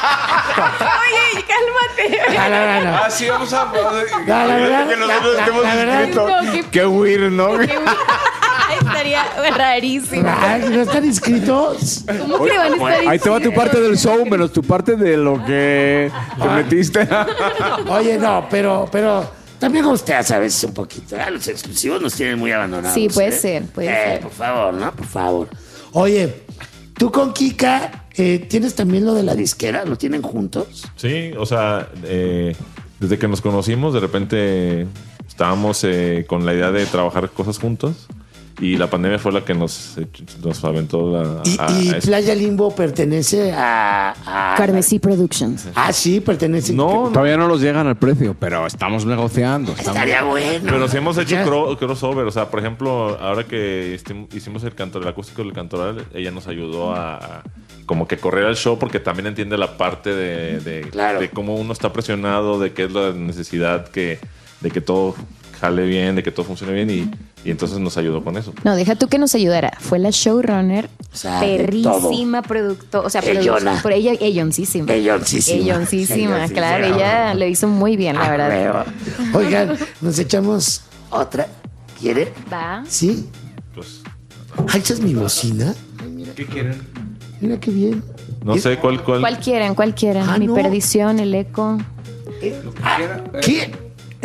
cálmate. No. Ah, sí, vamos a... La verdad, que nosotros la estemos verdad. inscritos. No, Qué weird, ¿no? Estaría rarísimo. Ay, ¿no están inscritos? ¿Cómo que van a estar Ahí te va tu parte del show menos tu parte de lo que te metiste. Oye, no, pero también ustedes a veces un poquito. Los exclusivos nos tienen muy abandonados. Sí, puede ser, puede ser. Por favor, ¿no? Por favor. Oye, tú con Kika, ¿tienes también lo de la disquera? ¿Lo tienen juntos? Sí, o sea, desde que nos conocimos, de repente estábamos con la idea de trabajar cosas juntos. Y la pandemia fue la que nos aventó la... ¿Y Playa Limbo pertenece a Carmesí Productions. Ah, sí, pertenece. No, todavía no los llegan al precio, pero estamos negociando. Estaría bueno. Pero sí hemos hecho crossover. O sea, por ejemplo, ahora que hicimos el acústico del Cantoral, ella nos ayudó a como que correr al show porque también entiende la parte de cómo uno está presionado, de qué es la necesidad de que todo jale bien, de que todo funcione bien y entonces nos ayudó con eso. No, deja tú que nos ayudara. Fue la showrunner, O sea, perrísima productora, o sea, Ellona. por ella, elloncísima. Elloncísima, claro, ella lo hizo muy bien, la verdad. Oigan, nos echamos otra. ¿Quiere? Va. ¿Sí? Pues, Ay, esa es mi bocina. ¿Qué quieren? Mira qué bien. no sé cuál. ¿Cuál quieren? Ah, Mi no. perdición, el eco. ¿Qué?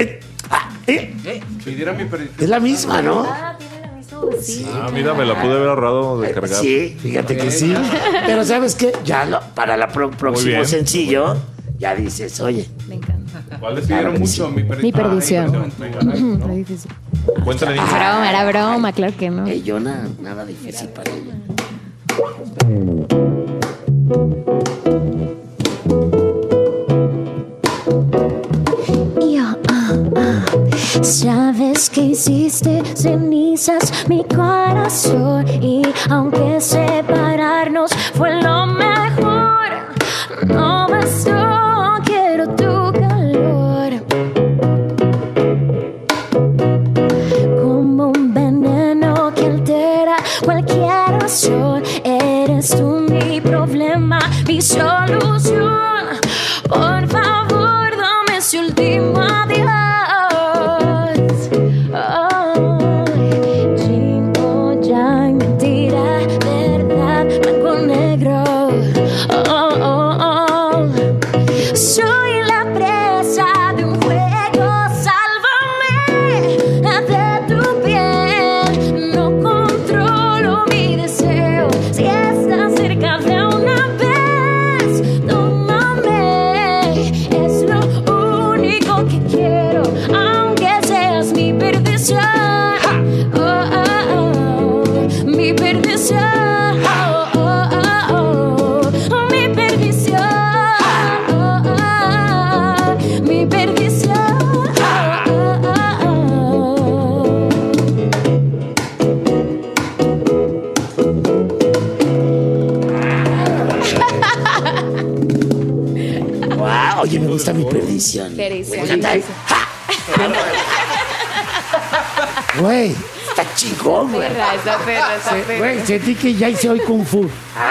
Pidiera mi Es la misma, ¿no? Tiene la misma sí. Ah, mira, me la pude haber ahorrado de cargar. Sí, fíjate que sí. Pero ¿sabes qué? Ya para la próximo bien. sencillo, ya dices, oye. Me encanta. ¿Cuál les Claro pidieron que mucho? sí. Mi perdición. Venga, Muy difícil. cuéntale, niño. Era broma, claro que no. Ellona, nada difícil para ella. Sabes que hiciste cenizas mi corazón y aunque separarnos fue lo mejor, no bastó, quiero tu calor. Como un veneno que altera cualquier razón, eres tú mi problema, mi solución. Por favor, dame ese último adiós. Chingo, ya, mentira, verdad, blanco, negro. Soy la presa de un juego, sálvame de tu piel. No controlo mi deseo, si estás cerca de una vez, tómame. Es lo único que quiero, aunque seas mi perdición. Mi perdición. gusta mi perdición. Perdición. Me encanta. Güey, está chingón, güey. Esa perra. Güey, sentí que ya hice hoy Kung Fu.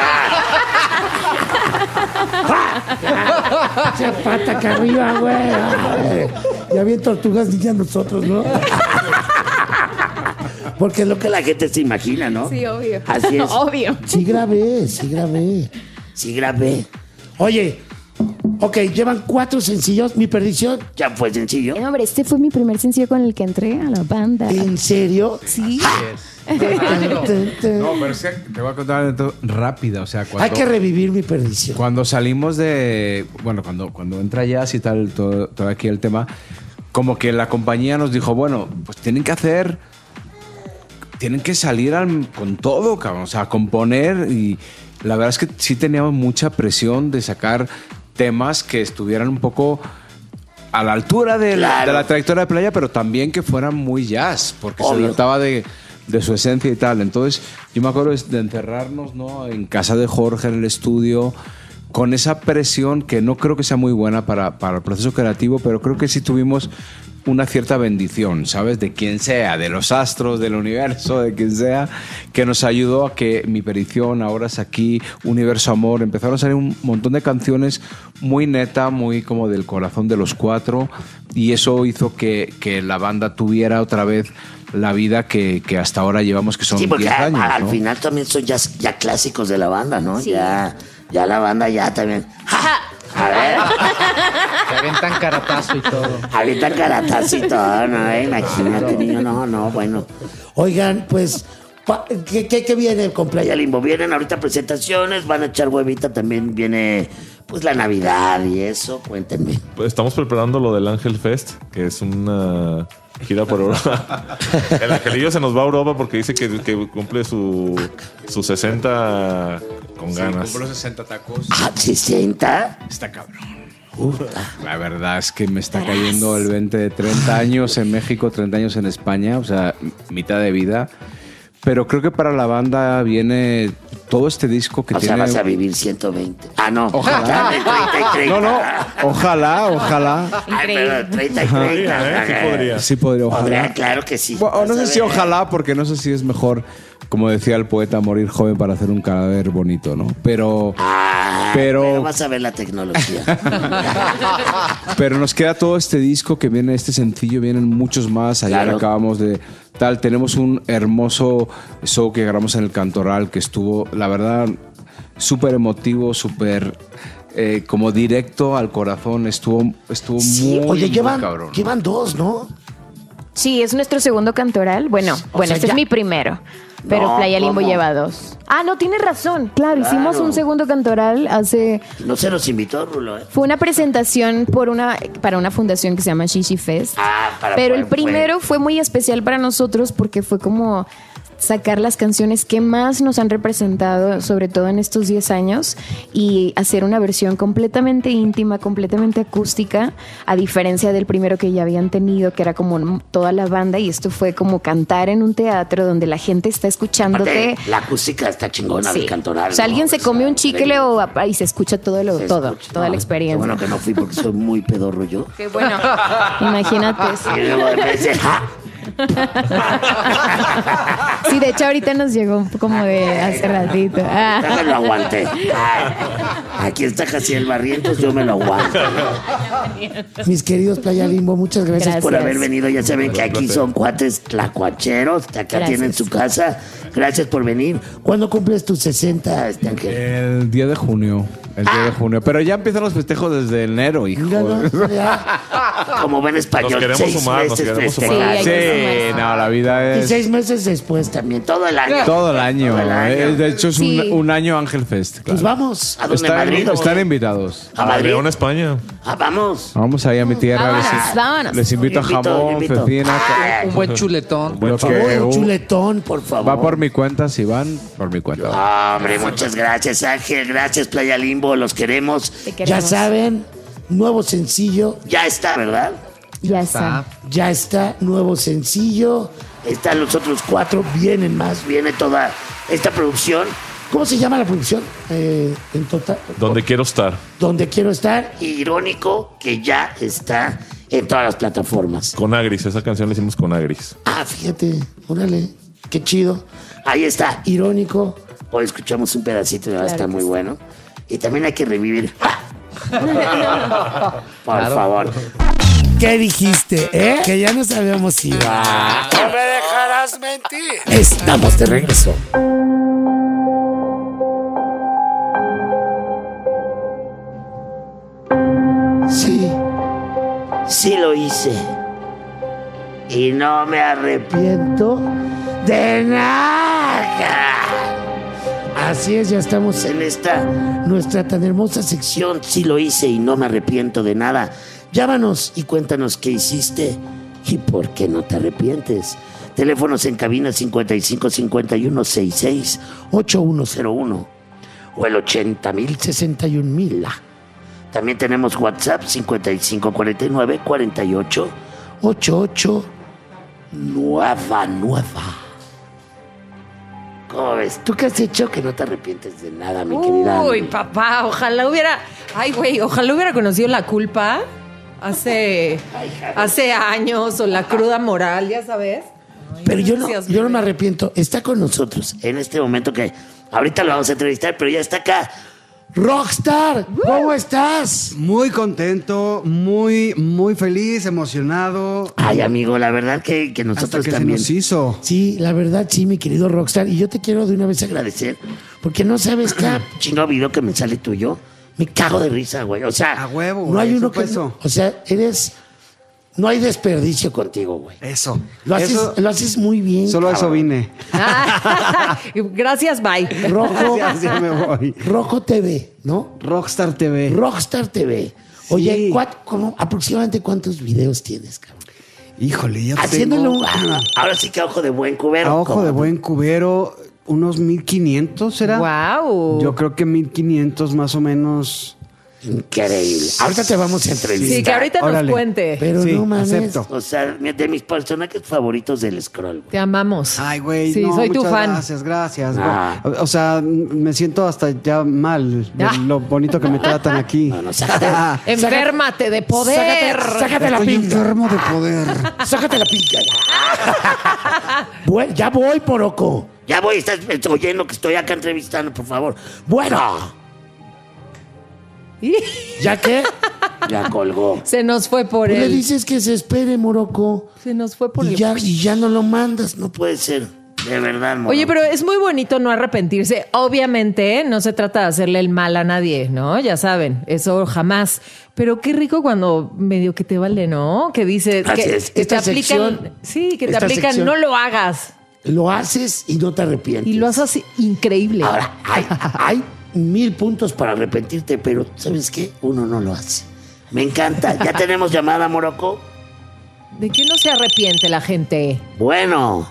Echa pata acá arriba, güey. Ya bien tortugas ninja nosotros, ¿no? Porque es lo que la gente se imagina, ¿no? Sí, obvio. Así es. Obvio. Sí grabé. Oye, ok, llevan 4 sencillos. Mi perdición ya fue sencillo. No, hombre, este fue mi primer sencillo con el que entré a la banda. ¿En serio? Sí. No, pero es que te voy a contar una anécdota rápida. O sea, Hay que revivir mi perdición. Cuando salimos de... Bueno, cuando entra Jazz y tal, todo aquí el tema, como que la compañía nos dijo, bueno, pues tienen que salir con todo, cabrón. O sea, a componer. Y la verdad es que sí teníamos mucha presión de sacar temas que estuvieran un poco a la altura de la trayectoria de Playa, pero también que fueran muy jazz, porque se trataba de su esencia y tal. Entonces, yo me acuerdo de encerrarnos, ¿no?, en casa de Jorge, en el estudio, con esa presión que no creo que sea muy buena para el proceso creativo, pero creo que sí tuvimos una cierta bendición, ¿sabes? De quien sea, de los astros, del universo, de quien sea, que nos ayudó a que Mi Perdición, Ahora es Aquí, Universo Amor, empezaron a salir un montón de canciones muy neta, muy como del corazón de los 4, y eso hizo que la banda tuviera otra vez la vida que hasta ahora llevamos, que son 10 años. Al final también son ya clásicos de la banda, ¿no? Sí. Ya la banda ya también. ¡Ja! A ver. Se avientan caratazo y todo. Avientan caratazo y todo, ¿no? Imagínate, niño. No, bueno. Oigan, pues, ¿qué viene con Playa Limbo? Vienen ahorita presentaciones, van a echar huevita, también viene, pues, la Navidad y eso. Cuéntenme. Pues estamos preparando lo del Ángel Fest, que es una gira por Europa. El Angelillo se nos va a Europa porque dice que cumple su 60 con ganas. Cumple los 60 tacos. ¿60? Está cabrón. La verdad es que me está cayendo el 20 de 30 años en México, 30 años en España, o sea, mitad de vida. Pero creo que para la banda viene todo este disco que tiene... O sea, vas a vivir 120. Ah, no. Ojalá. 30. No. Ojalá. Ay, pero 30 y 30. Sí podría, ojalá. Podría, claro que sí. Bueno, no sé si ojalá, porque no sé si es mejor, como decía el poeta, morir joven para hacer un cadáver bonito, ¿no? Pero vas a ver la tecnología. Pero nos queda todo este disco que viene, este sencillo, vienen muchos más. Ayer acabamos de... tenemos un hermoso show que grabamos en el Cantoral que estuvo, la verdad, súper emotivo, súper como directo al corazón. Estuvo muy, oye, muy cabrón. Llevan 2, ¿no? Sí, es nuestro segundo Cantoral. Bueno, este es mi primero. Pero Playa Limbo lleva 2. Ah, no, tienes razón. Claro, hicimos un segundo Cantoral hace... No se nos invitó, Rulo, ¿eh? Fue una presentación para una fundación que se llama Shishi Fest. Pero el primero fue muy especial para nosotros porque fue como sacar las canciones que más nos han representado, sobre todo en estos 10 años, y hacer una versión completamente íntima, completamente acústica, a diferencia del primero que ya habían tenido, que era como toda la banda, y esto fue como cantar en un teatro donde la gente está escuchándote. Aparte, la acústica está chingona del Cantoral. O sea, alguien se come un chicle y se escucha toda la experiencia. Qué bueno que no fui porque soy muy pedorro yo. Qué bueno. Imagínate. Y luego empecé, Sí, de hecho ahorita nos llegó como de hace ratito. Ya me lo aguanté. Aquí está Jaciel Barrientos, yo me lo aguanto. Mis queridos Playa Limbo, muchas gracias por haber venido. Ya saben que aquí son cuates tlacuacheros, acá tienen su casa. Gracias por venir. ¿Cuándo cumples tus 60, Ángel? El 10 de junio. Pero ya empiezan los festejos desde enero, hijo. Como buen español. Nos queremos sumar. Sí, no, la vida es... Y 6 meses después también, todo el año. Todo el año. De hecho, es un año Ángel Fest. Claro. Pues vamos. ¿A dónde? ¿Madrid? Están invitados. ¿A Madrid? León, España. Vamos. Vamos ahí a mi tierra. Les invito a jamón, cecina. Un buen chuletón. Un chuletón, por favor. Va por mi cuenta, si van, por mi cuenta. Hombre, muchas gracias, Ángel. Gracias, Playa Limbo. Los queremos. Ya saben, nuevo sencillo. Ya está, ¿verdad? Ya está. Ya está, nuevo sencillo. Están los otros 4. Vienen más. Viene toda esta producción. ¿Cómo se llama la producción? En total. Donde quiero estar. Donde quiero estar. Irónico, que ya está en todas las plataformas. Con Agris, esa canción la hicimos con Agris. Ah, fíjate, órale, qué chido. Ahí está, Irónico. Hoy escuchamos un pedacito, ya está muy bueno. Y también hay que revivir. Por favor. ¿Qué dijiste, Que ya nos habíamos ido. No me dejarás mentir. Estamos de regreso. Sí lo hice. Y no me arrepiento de nada. Así es, ya estamos en nuestra tan hermosa sección. Sí lo hice y no me arrepiento de nada. Llámanos y cuéntanos qué hiciste y por qué no te arrepientes. Teléfonos en cabina 55 51 66 8101 o el 80,061,000. También tenemos WhatsApp 5549 48 88 nueva. ¿Cómo ves? ¿Tú qué has hecho que no te arrepientes de nada, mi querida? Uy, papá, ojalá hubiera conocido la culpa hace años o la cruda moral, ya sabes. Pero yo no me arrepiento. Está con nosotros en este momento que ahorita lo vamos a entrevistar, pero ya está acá. Rockstar, ¿cómo estás? Muy contento, muy feliz, emocionado. Ay, amigo, la verdad que nosotros hasta que también. se nos hizo. Sí, la verdad, sí, mi querido Rockstar. Y yo te quiero de una vez agradecer, porque no sabes qué chingado video que me sale tuyo. Me cago de risa, güey. O sea, a huevo, no hay güey, uno que. O sea, no hay desperdicio contigo, güey. Eso. Lo haces muy bien. Solo cabrón. eso vine. Gracias, bye. Rojo. Ya me voy. Rojo TV, ¿no? Rockstar TV. Rockstar TV. Oye, Sí. aproximadamente cuántos videos tienes, cabrón? Híjole, yo Haciéndolo ahora sí que a ojo de buen cubero. A ojo de buen cubero, unos 1,500 será. Wow. Yo creo que 1,500 más o menos. Increíble. Ahorita te vamos a entrevistar. Sí, que ahorita Órale. nos cuente. Pero Sí, no mames. acepto. O sea, de mis personajes favoritos del scroll, güey. Te amamos. Ay, güey. Sí, no, soy tu muchas fan. Gracias. Ah. O sea, me siento hasta ya mal de lo bonito que me tratan aquí. No, sácate. Enférmate de poder. Sácate la Estoy pinga. enfermo de poder. Sácate la pinga. Ya voy, Poroco. Ya voy. Estás oyendo que estoy acá entrevistando, por favor. Bueno. ¿Ya qué? Ya colgó. Se nos fue por Pues le él. dices que se espere, Moroco. Se nos fue por Y él. ya no lo mandas. No puede ser. De verdad, Moroco. Oye, pero es muy bonito no arrepentirse. Obviamente no se trata de hacerle el mal a nadie, ¿no? Ya saben, eso jamás. Pero qué rico cuando medio que te vale, ¿no? Que dice Así que, es. que Esta te aplican. sección- Sí, que te esta aplican, sección- no lo hagas. Lo haces y no te arrepientes. Y lo haces increíble. Ahora, hay 1000 puntos para arrepentirte, pero ¿sabes qué? Uno no lo hace. Me encanta. ¿Ya tenemos llamada, Moroco? ¿De qué no se arrepiente la gente? Bueno.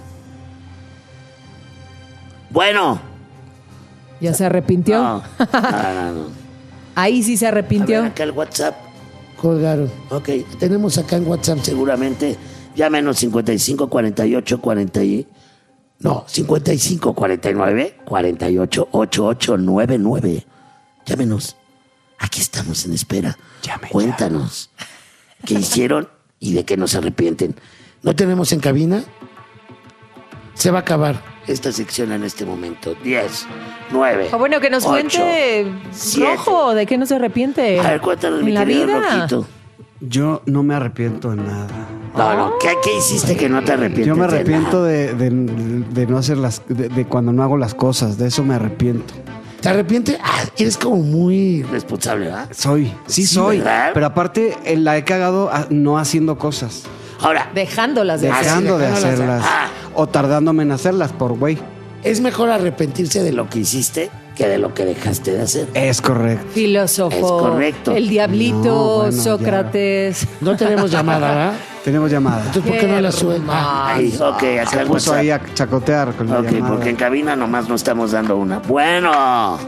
¿Ya se arrepintió? No. Ahí sí se A arrepintió. ver, acá el WhatsApp. Colgaron. Ok, tenemos acá en WhatsApp seguramente. Llámenos 55 48 40 No, 55 49 48 88 99. Llámenos. Aquí estamos en espera. Cuéntanos qué hicieron y de qué no se arrepienten. ¿No tenemos en cabina? Se va a acabar esta sección en este momento. 10, 9. O bueno, que nos 8, cuente 7. Rojo, ¿de qué no se arrepiente? A ver, cuéntanos, mi en la querido vida. Rojito. Yo no me arrepiento de nada. No, ¿qué hiciste que no te arrepientes? Yo me de arrepiento nada? de no hacer de cuando no hago las cosas. De eso me arrepiento. ¿Te arrepientes? Eres como muy responsable, ¿verdad? Sí, Sí, soy. ¿verdad? Pero aparte, la he cagado no haciendo cosas. Ahora, Dejándolas de hacer. Dejando de dejándolas de- hacerlas. Ah. O tardándome en hacerlas por güey. es mejor arrepentirse de lo que hiciste que de lo que dejaste de hacer. Es correcto. Filósofo. Es correcto. El diablito, No, bueno, ya. Sócrates. No tenemos llamada, ¿verdad? Tenemos llamada. Entonces, ¿por qué no la suben? Ahí, ok, acá Se el puso WhatsApp. ahí a chacotear con la Ok, llamada. porque en cabina nomás no estamos dando una. Bueno.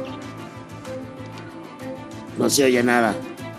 No se oye nada.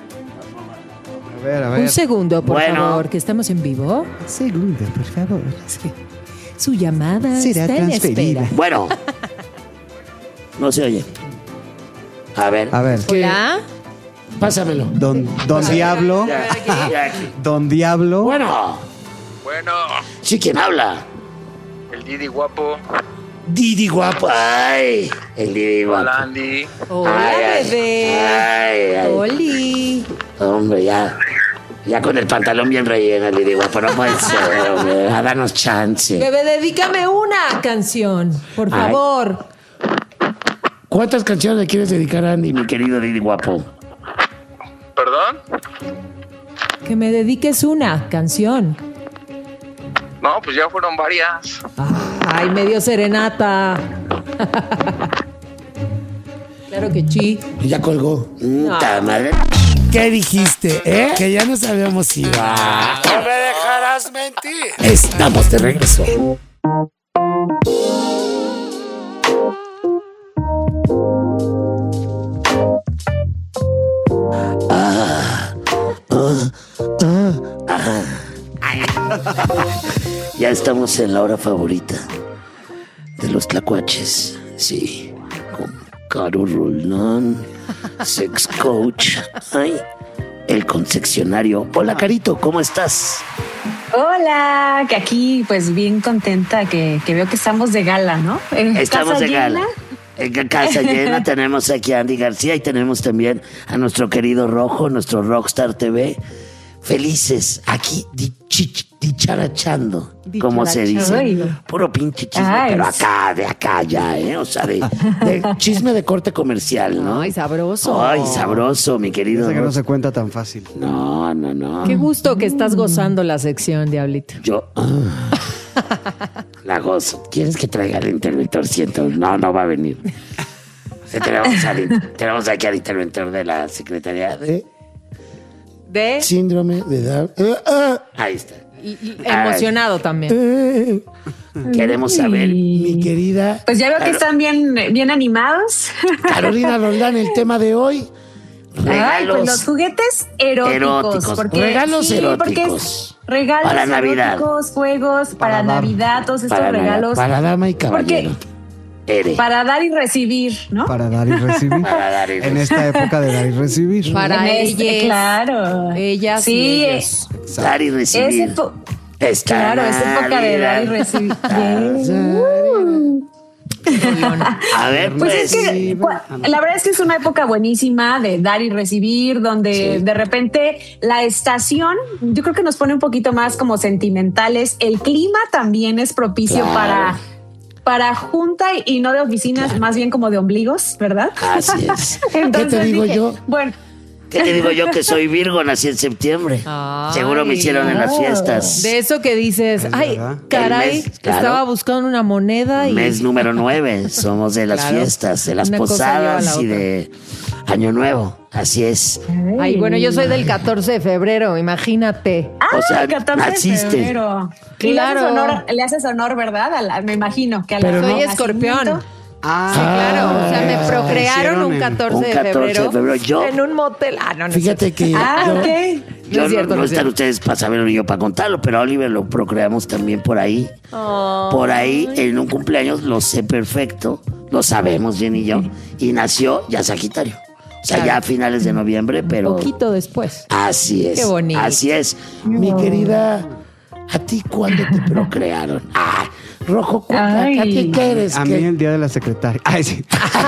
A ver, a ver. Un segundo, por Bueno. favor, que estamos en vivo. Segundo, por favor. Sí. Su llamada Será está en transferida. espera. Bueno. No se oye. A ver. Hola. Pásamelo. Don Diablo. Don Diablo. Bueno. Sí, ¿quién habla? El Didi guapo. Didi guapo. Ay, el Didi guapo. Hola, Andy. Hola, bebé. Ay. Oli. Hombre, ya con el pantalón bien relleno, el Didi guapo. No puede ser, hombre. Danos chance. Bebé, dedícame una canción, por favor. ¿Cuántas canciones le quieres dedicar a Andy, mi querido Didi guapo? ¿Perdón? Que me dediques una canción. No, pues ya fueron varias. Ay, medio serenata. Claro que sí. Y ya colgó. Madre. ¿Qué dijiste, Que ya nos habíamos ido. No me dejarás mentir. Estamos de regreso. Ya estamos en la hora favorita de los tlacuaches. Sí, con Caro Roldán, sex coach, el concesionario. Hola, Carito, ¿cómo estás? Hola, que aquí pues bien contenta que veo que estamos de gala, ¿no? Estamos de gala. En casa llena tenemos aquí a Andy García y tenemos también a nuestro querido Rojo, nuestro Rockstar TV. Felices aquí dicharachando, como se dice. Puro pinche chisme, pero de acá ya, O sea, de chisme de corte comercial, ¿no? Ay, sabroso. Ay, sabroso, mi querido. Parece que no se cuenta tan fácil. No. Qué gusto que estás gozando la sección, Diablito. Yo la gozo. ¿Quieres que traiga al interventor? Siento, no va a venir. Tenemos aquí al interventor de la Secretaría de Síndrome de Down. Ahí está. Y emocionado también. Queremos saber, mi querida. Pues ya veo que están bien animados. Carolina Roldán, el tema de hoy. Regalos. Pues los juguetes eróticos. Regalos eróticos. Regalos para Navidad. eróticos, juegos para Navidad, todos estos regalos. Para dama y caballero. Para dar y recibir, ¿no? Para dar y recibir. En esta época de dar y recibir. Para ellas. Claro. Ellas sí, y ellos. Dar y recibir. Claro, es época de dar y recibir. A ver, pues es que la verdad es que es una época buenísima de dar y recibir, donde de repente la estación, yo creo que nos pone un poquito más como sentimentales. El clima también es propicio para junta y no de oficinas, más bien como de ombligos, ¿verdad? Así es. Entonces, ¿qué te digo yo? Bueno. ¿Qué te digo yo que soy Virgo, nací en septiembre? Seguro me hicieron en las fiestas. De eso que dices, caray, estaba buscando una moneda y... Mes número 9, somos de las fiestas, de las posadas y de Año Nuevo. Así es. Ay, bueno, yo soy del 14 de febrero, imagínate. O sea, 14 naciste. de febrero. Claro. Le haces honor, ¿verdad? Me imagino que a la soy escorpión. Sí, claro. O sea, me procrearon un 14 de febrero. Yo, en un motel. No fíjate que yo no están ustedes para saberlo ni yo para contarlo, pero a Oliver lo procreamos también por ahí. Por ahí, en un cumpleaños, lo sé perfecto, lo sabemos bien y yo, y nació ya Sagitario. O sea, ya a finales de noviembre, pero... Un poquito después. Así es. Qué bonito. Así es. Mi querida, ¿a ti cuándo te procrearon? Rojo, ¿a ti qué eres? A mí el día de la secretaria. Ay, sí.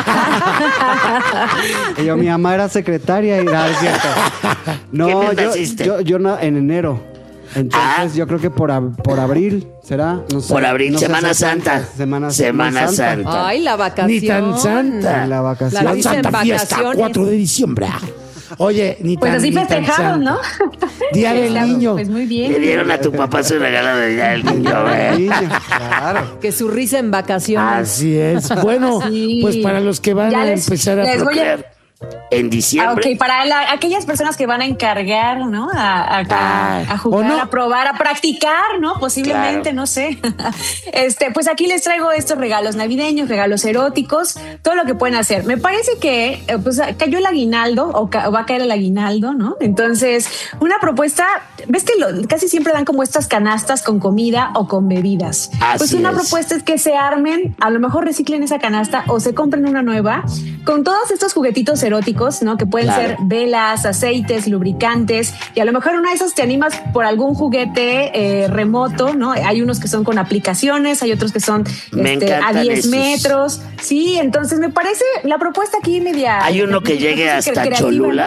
Mi mamá era secretaria y era cierto. No, yo en enero. Entonces yo creo que por abril será. No sé, por abril, Semana Santa. Semana Santa. Ay, la vacación. Ni tan santa. La vacación. La Santa Fiesta, 4 de diciembre. Oye, ni pues tan así ni festejaron, ¿no? Día del Niño. Pues muy bien. Le dieron a tu papá su regalo de Día del Niño. Claro. Que su risa en vacaciones. Así es. Bueno, pues para los que van a empezar a procrear. En diciembre. Ok, para aquellas personas que van a encargar, ¿no? A jugar, a probar, a practicar, ¿no? Posiblemente, no sé. Pues aquí les traigo estos regalos navideños, regalos eróticos, todo lo que pueden hacer. Me parece que pues cayó el aguinaldo o va a caer el aguinaldo, ¿no? Entonces, una propuesta, ves que casi siempre dan como estas canastas con comida o con bebidas. Pues una propuesta es que se armen, a lo mejor reciclen esa canasta o se compren una nueva con todos estos juguetitos eróticos, ¿no? Que pueden ser velas, aceites, lubricantes, y a lo mejor una de esas te animas por algún juguete remoto, ¿no? Hay unos que son con aplicaciones, hay otros que son a 10 metros. Sí, entonces me parece la propuesta aquí media. Hay uno que llegue hasta creativa. Cholula.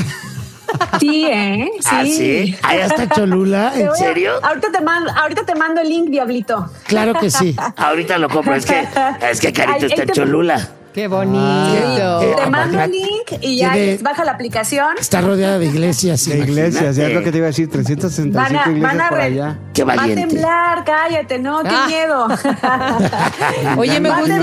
Sí, ¿eh? Sí. ¿Ah, sí? ¿Hay hasta Cholula? ¿En serio? Ahorita te mando el link, Diablito. Claro que sí. Ahorita lo compro. Es que Carito está en Cholula. Qué bonito. Te mando el link y ya baja la aplicación. Está rodeada de iglesias. De iglesias, ya es lo que te iba a decir, 365 iglesias por allá. Qué valiente. Va a temblar, cállate, no, qué miedo. Oye,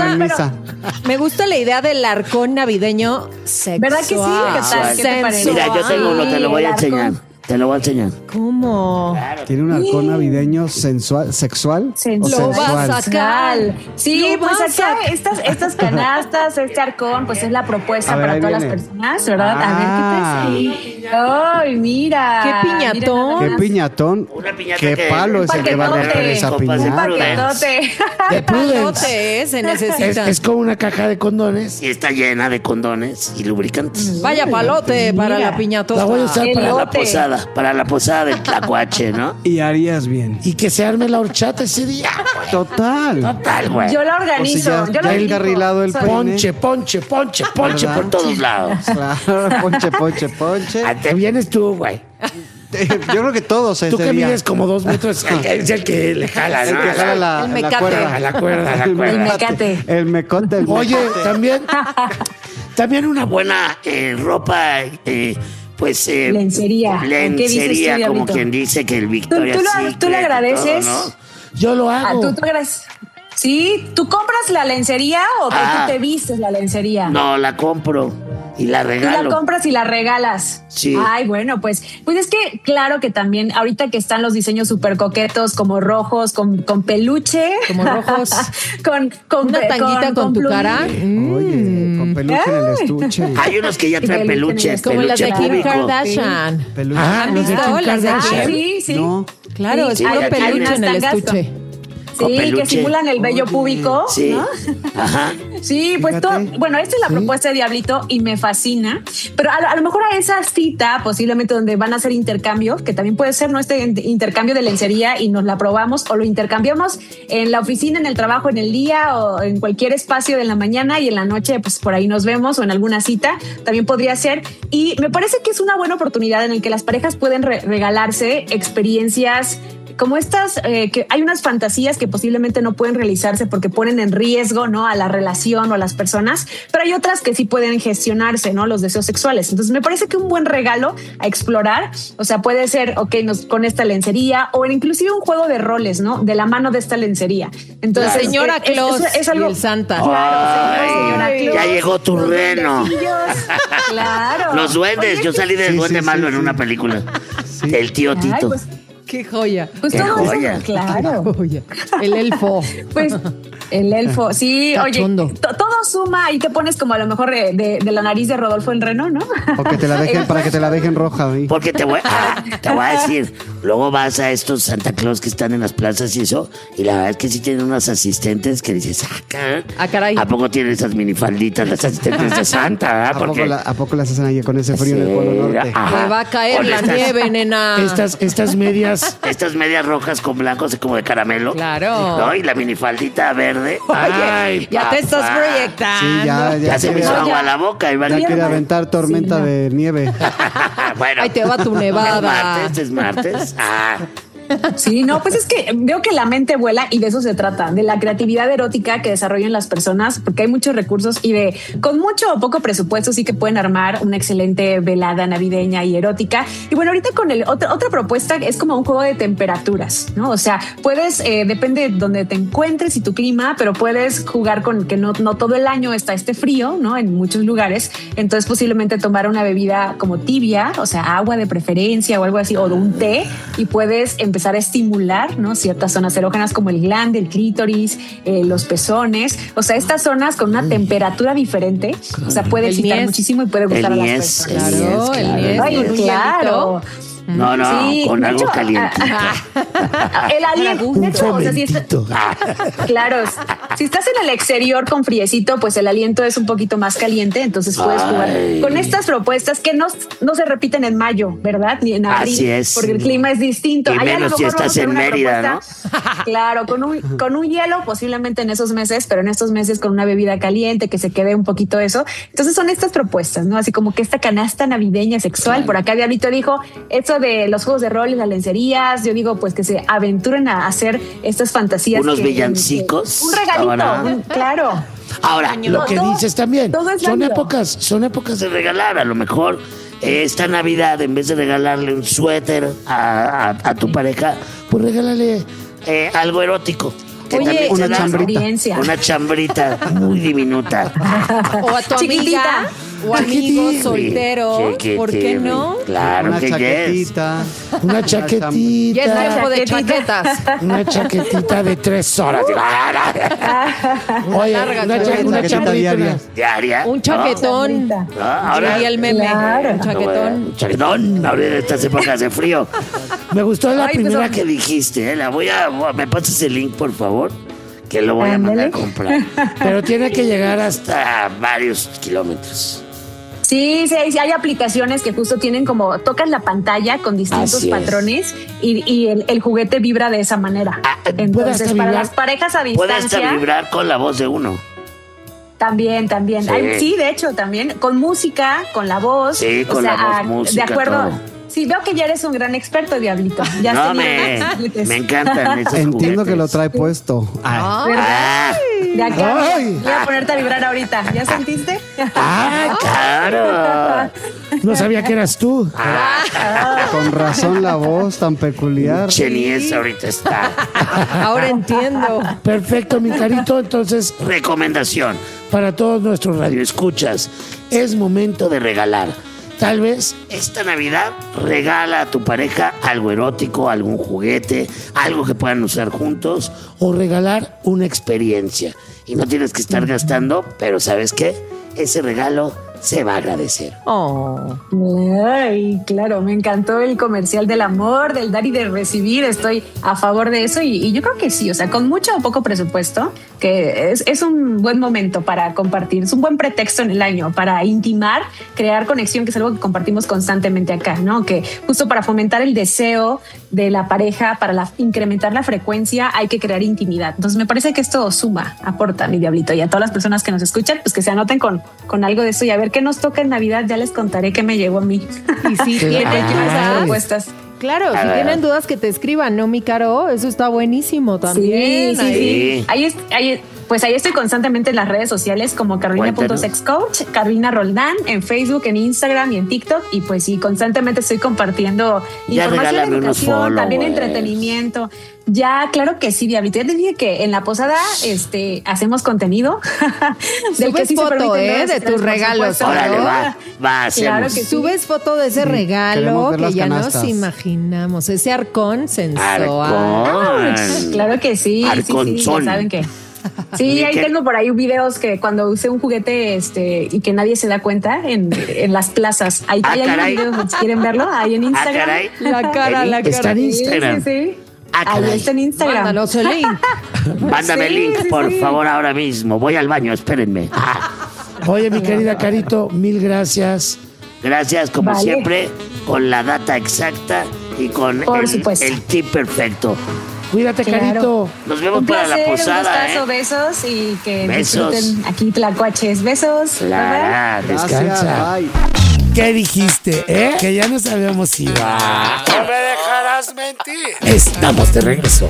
me gusta la idea del arcón navideño sexual. ¿Verdad que sí? ¿Qué te parece? Mira, yo tengo uno, te lo voy a enseñar. Te lo voy a enseñar. ¿Cómo? Claro. ¿Tiene un arcón navideño sexual? Lo vas a sacar. Sí, pues acá estas canastas, este arcón, pues es la propuesta para todas las personas, ¿verdad? A ver, ¿qué te ¡ay, mira! ¡Qué piñatón! ¡Qué piñatón! ¡Qué palo es el que va a romper esa piñata! De Prudence. Se necesita. Es como una caja de condones. Y está llena de condones y lubricantes. Vaya palote para la piñatota. La voy a usar para la posada del tlacuache, ¿no? Y harías bien. Y que se arme la horchata ese día. Total, güey. Yo la organizo. Yo la encarrilado el ponche por todos lados. Claro, ponche. Te vienes tú, güey. Yo creo que todos. Tú que mides como 2 metros, es el que le jala, el que jala la cuerda. La cuerda. El mecote. Oye, también una buena ropa, pues lencería como quien dice que el Victoria's Secret. ¿Tú le agradeces? Todo, ¿no? Yo lo hago. ¿Tú agradeces? Sí, ¿tú compras la lencería o tú te vistes la lencería? No, la compro y la regalo. Tú la compras y la regalas. Sí. Ay, bueno, pues es que claro que también ahorita que están los diseños súper coquetos como rojos, con peluche. Como rojos. con una tanguita con tu cara. Oye, con peluche en el estuche. Hay unos que ya traen peluches. Como las de Kim Kardashian. ¿Han visto las de Kim? Sí. No. Claro, es puro peluche en el estuche. Sí, que simulan el vello púbico. Sí. ¿No? Ajá. Sí, pues esta es la propuesta de Diablito y me fascina. Pero a lo mejor a esa cita, posiblemente donde van a hacer intercambio, que también puede ser intercambio de lencería y nos la probamos o lo intercambiamos en la oficina, en el trabajo, en el día o en cualquier espacio de la mañana y en la noche, pues por ahí nos vemos o en alguna cita, también podría ser. Y me parece que es una buena oportunidad en la que las parejas pueden regalarse experiencias como estas, que hay unas fantasías que posiblemente no pueden realizarse porque ponen en riesgo, ¿no?, a la relación o a las personas, pero hay otras que sí pueden gestionarse, ¿no?, los deseos sexuales. Entonces me parece que un buen regalo a explorar, o sea, puede ser, con esta lencería o inclusive un juego de roles, ¿no?, de la mano de esta lencería. Entonces, señora Claus es algo, y el Santa. Claro, señora Claus, ya llegó tu reno. Claro. Los duendes, yo salí del duende malo en una película. Sí. El tío Tito. Ay, pues, qué joya. Pues todo joya. Eso, claro. Qué joya. El elfo. Pues el elfo, sí, cachondo. Oye, todo suma y te pones como a lo mejor de la nariz de Rodolfo el Reno, ¿no? O que te la dejen, para que te la dejen roja. ¿Sí? Porque te voy a decir, luego vas a estos Santa Claus que están en las plazas y eso, y la verdad es que sí tienen unas asistentes que dices, caray. ¿A poco tienen esas minifalditas las asistentes de Santa? ¿A poco las hacen ahí con ese frío en el Polo Norte? Me va a caer la nieve, nena. Estas medias. Estas medias rojas con blancos como de caramelo. Claro. ¿No? Y la minifaldita verde. Ay, ya te estás proyectando. Sí, ya se me hizo agua a la boca. Ya quiere aventar tormenta de nieve. Bueno. Ahí te va tu nevada. Es martes. Sí, no, pues es que veo que la mente vuela y de eso se trata, de la creatividad erótica que desarrollan las personas, porque hay muchos recursos y con mucho o poco presupuesto sí que pueden armar una excelente velada navideña y erótica. Y bueno, ahorita con otra propuesta es como un juego de temperaturas, ¿no? O sea, puedes, depende de donde te encuentres y tu clima, pero puedes jugar con que no todo el año está este frío, ¿no? En muchos lugares. Entonces posiblemente tomar una bebida como tibia, o sea, agua de preferencia o algo así, o de un té, y puedes empezar a estimular, ¿no? Ciertas zonas erógenas como el glande, el clítoris, los pezones. O sea, estas zonas con una temperatura diferente, o sea, puede excitar muchísimo y puede gustar a las personas. Claro, el niés. Ay, claro. No, sí, con algo caliente. El aliento, o sea, claro, si estás en el exterior con friecito, pues el aliento es un poquito más caliente, entonces puedes jugar con estas propuestas que no se repiten en mayo, ¿verdad? Ni en abril. Así es. Porque el clima es distinto. Y menos si estás en Mérida, ¿no? Claro, con un hielo posiblemente en esos meses, pero en estos meses con una bebida caliente que se quede un poquito eso. Entonces son estas propuestas, ¿no? Así como que esta canasta navideña sexual. Por acá Diablito dijo eso de los juegos de rol y las lencerías. Yo digo, pues que se aventuren a hacer estas fantasías. Unos villancicos. Un regalito, claro. Ahora, lo que dices también, son épocas de regalar. A lo mejor esta Navidad, en vez de regalarle un suéter a tu pareja, pues regálale algo erótico. Oye, una chambrita muy diminuta. O a tu amiga o amigo soltero, ¿por qué no? Claro, una que chaquetita. Una chaquetita. Ya es tiempo de chaquetas. Una chaquetita de 3 horas. Oye, una chambrita diaria. Un chaquetón. Ahora y el meme. Claro. Un chaquetón. Un chaquetón. Ahora en estas épocas de frío. Me gustó la primera que dijiste. ¿Me pasas el link, por favor? Que lo voy a mandar a comprar. Pero tiene que llegar hasta varios kilómetros. Sí, hay aplicaciones que justo tienen como tocas la pantalla con distintos patrones y el juguete vibra de esa manera. Entonces, para las parejas a distancia. Puede hasta vibrar con la voz de uno. También. Sí. Sí, de hecho, también. Con música, con la voz. Sí, con la voz, música, de acuerdo. todo. Sí, veo que ya eres un gran experto, Diablito. Ya no, me encantan esos Entiendo juguetes. que lo trae puesto. ¿Verdad? De acá. Voy a ponerte a vibrar ahorita. ¿Ya sentiste? Claro. No sabía que eras tú. Con razón la voz tan peculiar. Chenies ahorita está. Ahora entiendo. Perfecto, mi carito. Entonces, recomendación para todos nuestros radioescuchas: es momento de regalar. Tal vez esta Navidad regala a tu pareja algo erótico, algún juguete, algo que puedan usar juntos, o regalar una experiencia. Y no tienes que estar gastando, pero ¿sabes qué? Ese regalo se va a agradecer. Ay, claro, me encantó el comercial del amor, del dar y de recibir. Estoy a favor de eso y yo creo que sí, o sea, con mucho o poco presupuesto, que es un buen momento para compartir, es un buen pretexto en el año para intimar, crear conexión, que es algo que compartimos constantemente acá, ¿no? Que justo para fomentar el deseo de la pareja, para incrementar la frecuencia, hay que crear intimidad. Entonces me parece que esto suma, aporta, mi Diablito, y a todas las personas que nos escuchan, pues que se anoten con algo de eso y a ver qué nos toca en Navidad. Ya les contaré qué me llegó a mí. Y si tienen respuestas. Claro, si tienen dudas que te escriban, ¿no, mi Caro? Eso está buenísimo también. Sí. Ahí estoy constantemente en las redes sociales como Carolina.sexcoach, Carolina Roldán, en Facebook, en Instagram y en TikTok. Y pues sí, constantemente estoy compartiendo información, educación, también entretenimiento. Ya, claro que sí, Diablito. Ya te dije que en la posada hacemos contenido. Subes foto, de tus regalos. Órale, va, claro que subes foto de ese regalo que ya canastas. Nos imaginamos. Ese arcón sensual. Claro que sí. Sí, ya saben que... Sí, ahí tengo por ahí videos que cuando usé un juguete y que nadie se da cuenta en las plazas. Ahí hay unos videos, si quieren verlo, ahí en Instagram. La cara. Está en Instagram. Sí. Ahí está en Instagram. Mándanos el link. Mándame el link, por favor, ahora mismo. Voy al baño, espérenme. Oye, mi querida Carito, mil gracias. Gracias, como siempre, con la data exacta y con el tip perfecto. Cuídate, Carito. Nos vemos para la posada. Un gustazo, besos y que disfruten aquí tlacuaches. Besos. Claro, descansa. Bye. ¿Qué dijiste, Que ya nos habíamos ido. No me dejarás mentir. mentir. Estamos de regreso.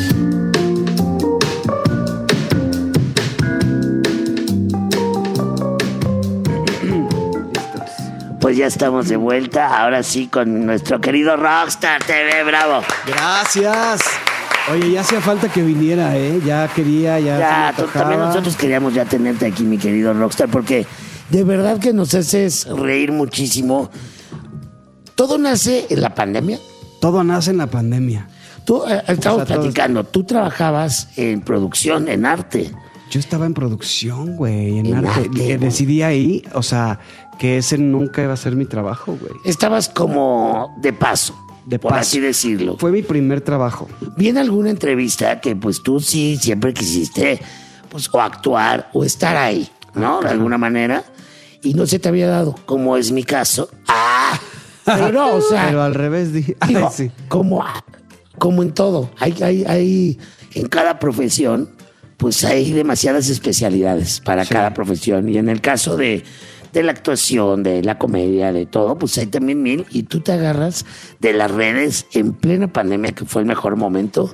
Pues ya estamos de vuelta, ahora sí con nuestro querido Rockstar TV, bravo. Gracias. Oye, ya hacía falta que viniera, ¿eh? Ya quería, ya también nosotros queríamos ya tenerte aquí, mi querido Rockstar, porque de verdad que nos haces reír muchísimo. ¿Todo nace en la pandemia? Todo nace en la pandemia. Tú, estamos platicando, tú trabajabas en producción, en arte. Yo estaba en producción, güey, en arte. Decidí ahí, o sea, que ese nunca iba a ser mi trabajo, güey. Estabas como de paso, por así decirlo. Fue mi primer trabajo. Vi en alguna entrevista que pues tú sí siempre quisiste pues o actuar o estar ahí, ¿no? De alguna manera. Y no se te había dado, como es mi caso. Pero no, o sea... Pero al revés, digo, sí. Como en todo. Hay en cada profesión, pues hay demasiadas especialidades para cada profesión. Y en el caso de la actuación, de la comedia, de todo, pues hay también 1000. Y tú te agarras de las redes en plena pandemia, que fue el mejor momento.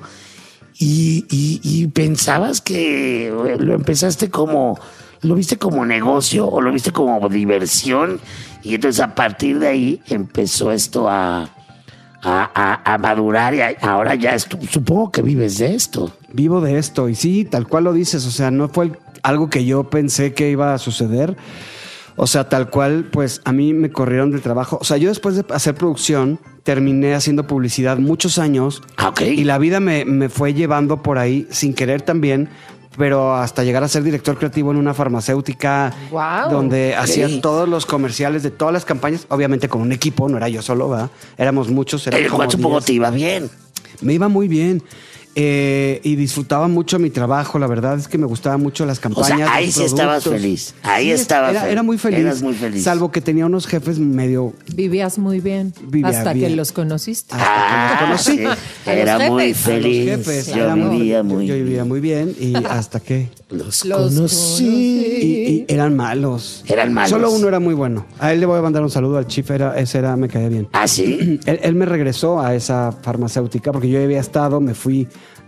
Y pensabas que lo empezaste como... ¿Lo viste como negocio o lo viste como diversión? Y entonces a partir de ahí empezó esto a madurar y ahora ya supongo que vives de esto. Vivo de esto y sí, tal cual lo dices, o sea, no fue algo que yo pensé que iba a suceder. O sea, tal cual, pues a mí me corrieron del trabajo. O sea, yo después de hacer producción terminé haciendo publicidad muchos años. Y la vida me fue llevando por ahí sin querer también, pero hasta llegar a ser director creativo en una farmacéutica donde hacía todos los comerciales de todas las campañas, obviamente con un equipo, no era yo solo, ¿verdad? Éramos muchos. El cual supongo te iba bien. Me iba muy bien. Y disfrutaba mucho mi trabajo, la verdad es que me gustaban mucho las campañas. O sea, ahí sí estabas feliz. Era muy feliz. Eras muy feliz. Salvo que tenía unos jefes medio... Vivías muy bien. Hasta que los conociste. Sí. Era muy feliz. Yo vivía muy bien y hasta que... Los conocí. Y eran malos. Eran malos. Solo uno era muy bueno. A él le voy a mandar un saludo al chief. Me caía bien. ¿Ah, sí? Él me regresó a esa farmacéutica porque yo había estado, me fui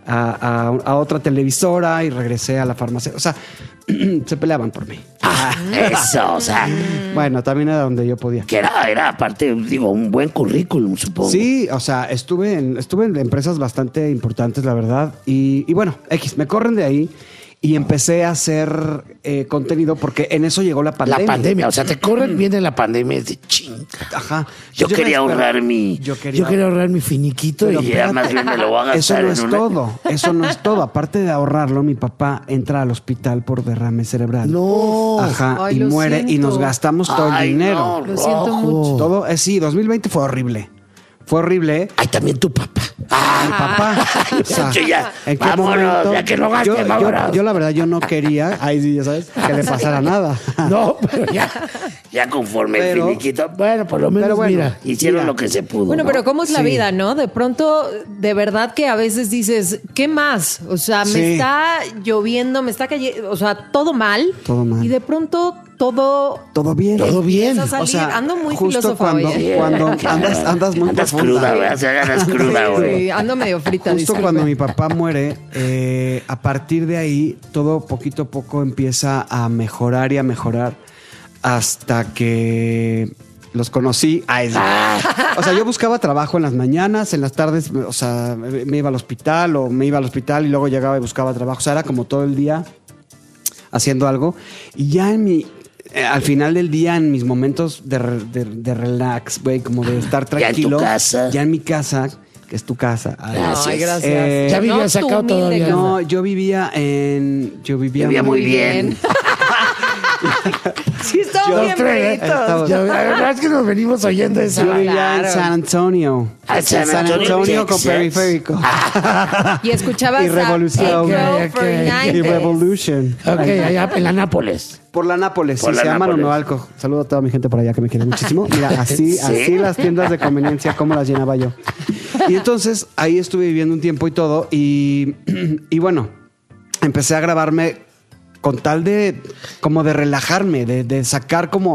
a otra televisora y regresé a la farmacia. O sea, se peleaban por mí. Eso, o sea. Bueno, también era donde yo podía. Que era aparte, digo, un buen currículum, supongo. Sí, o sea, estuve en empresas bastante importantes, la verdad. Y bueno, me corren de ahí. Y empecé a hacer contenido porque en eso llegó la pandemia. La pandemia, o sea, te corren, viene la pandemia, es de chinga. Ajá. Yo quería ahorrar mi finiquito y ya más bien me lo voy a gastar. Eso no es todo. Aparte de ahorrarlo, mi papá entra al hospital por derrame cerebral. No. Ajá. Ay, y muere siento. y nos gastamos todo el dinero. No, lo siento mucho. Todo, sí, 2020 fue horrible. Fue horrible. Ay, también tu papá. Mi papá. O sea, ¿en qué momento? Ya que no gaste, yo la verdad, yo no quería, ahí sí, ya sabes, que le pasara nada. No, pero ya conforme el finiquito. Bueno, por lo menos, mira, hicieron lo que se pudo. Bueno, pero ¿cómo es la vida, no? De pronto, de verdad que a veces dices, ¿qué más? O sea, me está lloviendo, me está cayendo, o sea, todo mal. Todo mal. Y de pronto... Todo bien. Todo bien. O sea, ando muy justo filósofa cuando andas muy profunda. Andas cruda, güey. Sí, ando medio frita. Justo cuando mi papá muere, a partir de ahí, todo poquito a poco empieza a mejorar y a mejorar hasta que los conocí. O sea, yo buscaba trabajo en las mañanas, en las tardes, o sea, me iba al hospital y luego llegaba y buscaba trabajo. O sea, era como todo el día haciendo algo. Y ya al final del día, en mis momentos de relax, güey, como de estar tranquilo. Ya en mi casa, que es tu casa. Gracias. Ay, gracias. ¿Ya vivías acá o todavía? No, yo vivía muy bien. Sí, estamos bien bonitos. La verdad es que nos venimos oyendo esa. Yo vivía en San Antonio. San Antonio con periférico. Y escuchabas y Revolución. Y Revolution. Ok, allá en la Nápoles. Por la Nápoles, Por sí, la se llama Nápoles. Nonoalco. Saludo a toda mi gente por allá que me quiere muchísimo. Mira, así las tiendas de conveniencia, cómo las llenaba yo. Y entonces ahí estuve viviendo un tiempo y todo. Y bueno, empecé a grabarme con tal de como de relajarme, de sacar como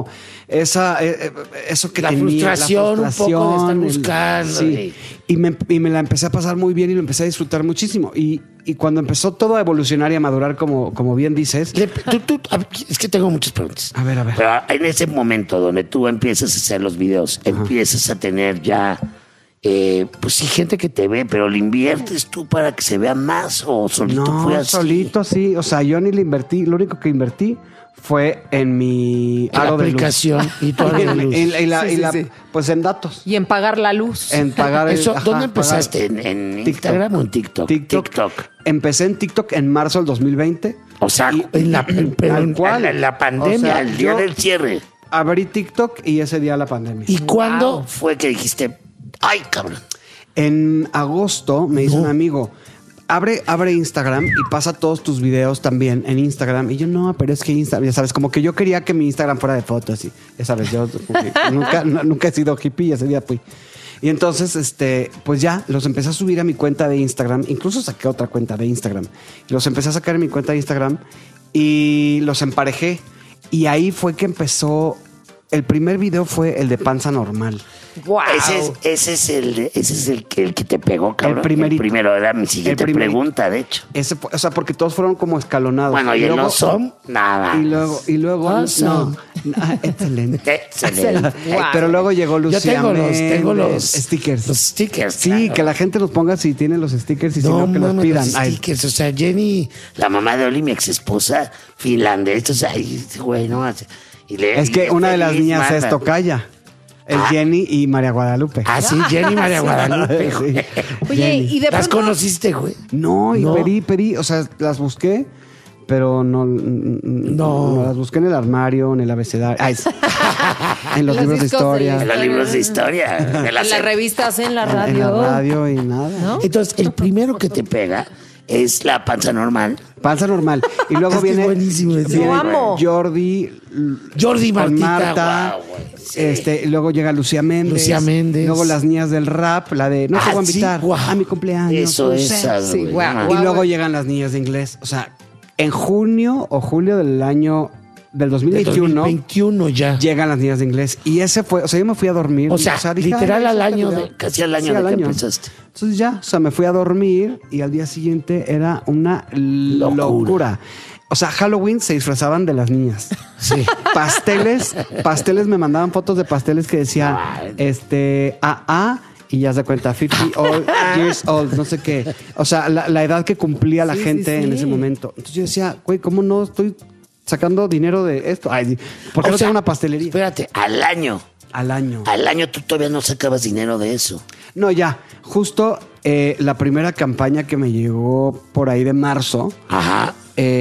eso que La tenía. frustración, un poco de estar buscando. Sí. Y me la empecé a pasar muy bien y lo empecé a disfrutar muchísimo. Y cuando empezó todo a evolucionar y a madurar, como bien dices. Es que tengo muchas preguntas. A ver. Pero en ese momento donde tú empiezas a hacer los videos, empiezas a tener ya, pues sí, gente que te ve, pero ¿le inviertes tú para que se vea más o solito fue así? Solito, sí. O sea, yo ni le invertí. Lo único que invertí fue en mi aro de aplicación y tu aro de luz. Pues en datos. Y en pagar la luz. En pagar eso. ¿Dónde empezaste? ¿En Instagram o en TikTok? TikTok. Empecé en TikTok en marzo del 2020. O sea, en la pandemia, el día del cierre. Abrí TikTok y ese día la pandemia. ¿Y cuándo fue que dijiste, ay, cabrón? En agosto me dice un amigo, abre Instagram y pasa todos tus videos también en Instagram. Y yo, no, pero es que Instagram, ya sabes, como que yo quería que mi Instagram fuera de fotos. Y ya sabes, yo nunca he sido hippie y ese día fui. Y entonces, pues ya, los empecé a subir a mi cuenta de Instagram. Incluso saqué otra cuenta de Instagram. Los empecé a sacar en mi cuenta de Instagram y los emparejé. Y ahí fue que empezó. El primer video fue el de panza normal. Wow. Ese es el que te pegó, cabrón. El primero era mi siguiente pregunta, de hecho. O sea, porque todos fueron como escalonados. Bueno, y luego, son nada. Y luego awesome. Excelente. Wow. Pero luego llegó Lucía. Yo tengo los stickers. Los stickers. Sí, claro. Que la gente los ponga si tiene los stickers y si no que los pidan. Los stickers. O sea, Jenny, la mamá de Oli, mi ex esposa finlandesa, o sea, güey, no hace. Es que una de las niñas es tocaya. Es Jenny y María Guadalupe. Ah, sí, Jenny y María Guadalupe. Sí. Oye, ¿y de ¿Las pronto conociste, güey? No, y pedí, o sea, las busqué, pero no las busqué en el armario, en el abecedario. En los libros de historia. En los libros de historia. En las revistas, en la radio. En la radio y nada. ¿No? Entonces, el primero que te pega es la panza normal. Panza normal. Y luego viene, Lo amo. Jordi Martita. Wow, sí. Luego llega Lucía Méndez. Luego las niñas del rap, la de no te voy a invitar a mi cumpleaños. Eso es. Sí, wow. Y luego llegan las niñas de inglés. O sea, en junio o julio del 2021 ya llegan las niñas de inglés. Y ese fue, o sea, yo me fui a dormir. O sea dije, literal al año, casi al año de que empezaste. Entonces ya, o sea, me fui a dormir y al día siguiente era una locura. O sea, Halloween se disfrazaban de las niñas. Sí. Pasteles, me mandaban fotos de pasteles que decían, AA, y ya se cuenta, 50 years old, no sé qué. O sea, la edad que cumplía la gente en ese momento. Entonces yo decía, güey, ¿cómo no estoy sacando dinero de esto? Ay, ¿por qué no tengo una pastelería? Espérate, al año tú todavía no sacabas dinero de eso. No, ya. Justo la primera campaña que me llegó por ahí de marzo. Ajá.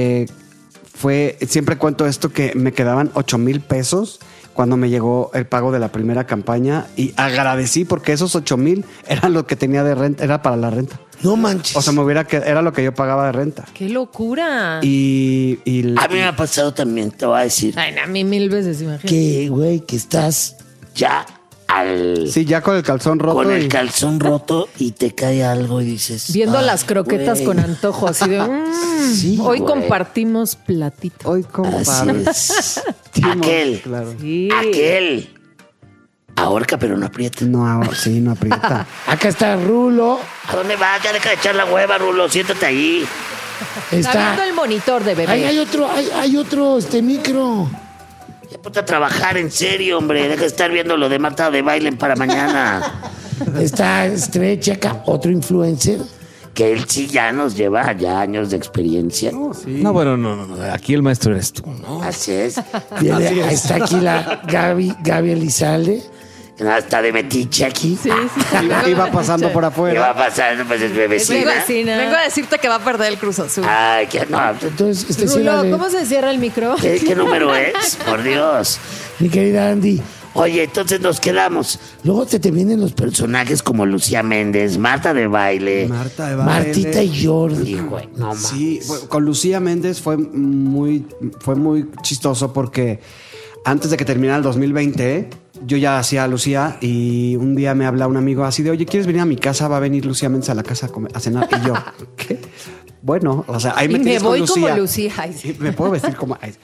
Fue, siempre cuento esto, que me quedaban 8,000 pesos cuando me llegó el pago de la primera campaña y agradecí porque esos 8,000 eran lo que tenía de renta, era para la renta. No manches. O sea, era lo que yo pagaba de renta. ¡Qué locura! Y a mí me ha pasado también, te voy a decir. Ay, a mí 1000 veces, imagínate. Que, güey, que estás ya Sí, ya con el calzón roto. Con el calzón roto y te cae algo y dices... Viendo las croquetas con antojo, así de... sí, hoy güey. compartimos platito. Hoy compartimos. Aquel. Claro. Sí. Aquel. Ahorca, pero no aprieta. No, sí, no aprieta. Acá está Rulo. ¿A dónde vas? Ya deja de echar la hueva, Rulo. Siéntate ahí. Está viendo el monitor de bebé. Ahí hay otro micro. Ya ponte a trabajar, en serio, hombre. Deja de estar viendo lo de Marta de Baile para mañana. Está estrecha acá. Otro influencer que él sí ya nos lleva ya años de experiencia. No, bueno, no. Aquí el maestro eres tú, ¿no? Así es. Ahí está aquí la Gaby Elizalde. Hasta de metiche aquí. Sí. Iba pasando por afuera. Iba pasando, pues es bebecina. Vengo a decirte que va a perder el Cruz Azul. Ay, que no. Entonces, Rulo, ¿cómo se cierra el micro? ¿Qué número es? Por Dios. Mi querida Andy. Oye, entonces nos quedamos. Luego te vienen los personajes como Lucía Méndez, Marta de Baile. Martita y Jordi, güey. No mames. Sí, con Lucía Méndez fue muy chistoso porque antes de que terminara el 2020, yo ya hacía a Lucía y un día me habla un amigo así de, oye, ¿quieres venir a mi casa? Va a venir Lucía Méndez a la casa a cenar. Y yo, ¿qué? Bueno, o sea, ahí me tienes voy con Lucía. como Lucía. Ay, sí. Me puedo vestir como...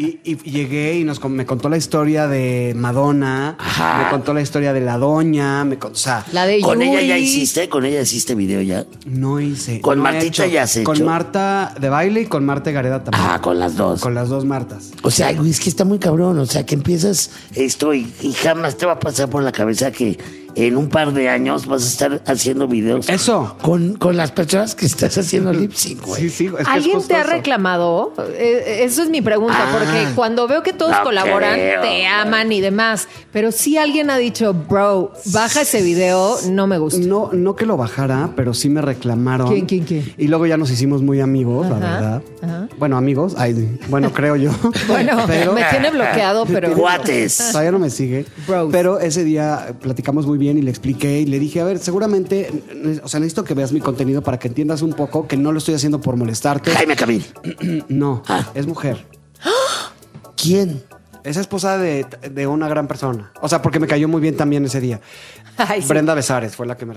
Y llegué y me contó la historia de Madonna, me contó la historia de la doña, o sea, la de ¿Con Yuri. ella ya hiciste? ¿Con ella hiciste video ya? No hice. ¿Con no he Martita ya has hecho? Con Marta de baile y con Marta Gareda también. Con las dos. Con las dos Martas. O sea, güey, es que está muy cabrón. O sea, que empiezas esto y jamás te va a pasar por la cabeza que en un par de años vas a estar haciendo videos. Eso. Con las personas que estás haciendo lip sync, güey. Sí, es que ¿Alguien es te ha justo eso. reclamado? Eso es mi pregunta, porque cuando veo que todos no colaboran, creo, te aman y demás. Pero si alguien ha dicho, bro, baja ese video, no me gusta. No que lo bajara, pero sí me reclamaron. ¿Quién? Y luego ya nos hicimos muy amigos, la verdad. Ajá. Bueno, amigos. Bueno, creo yo. Bueno, me tiene bloqueado, pero... Guates. Todavía no me sigue. Bros. Pero ese día platicamos muy bien y le expliqué y le dije, a ver, seguramente, o sea, necesito que veas mi contenido para que entiendas un poco que no lo estoy haciendo por molestarte. Jaime Camil. No, es mujer. ¿Quién? Es esposa de una gran persona. O sea, porque me cayó muy bien también ese día. Ay, sí. Brenda Besares fue la que me...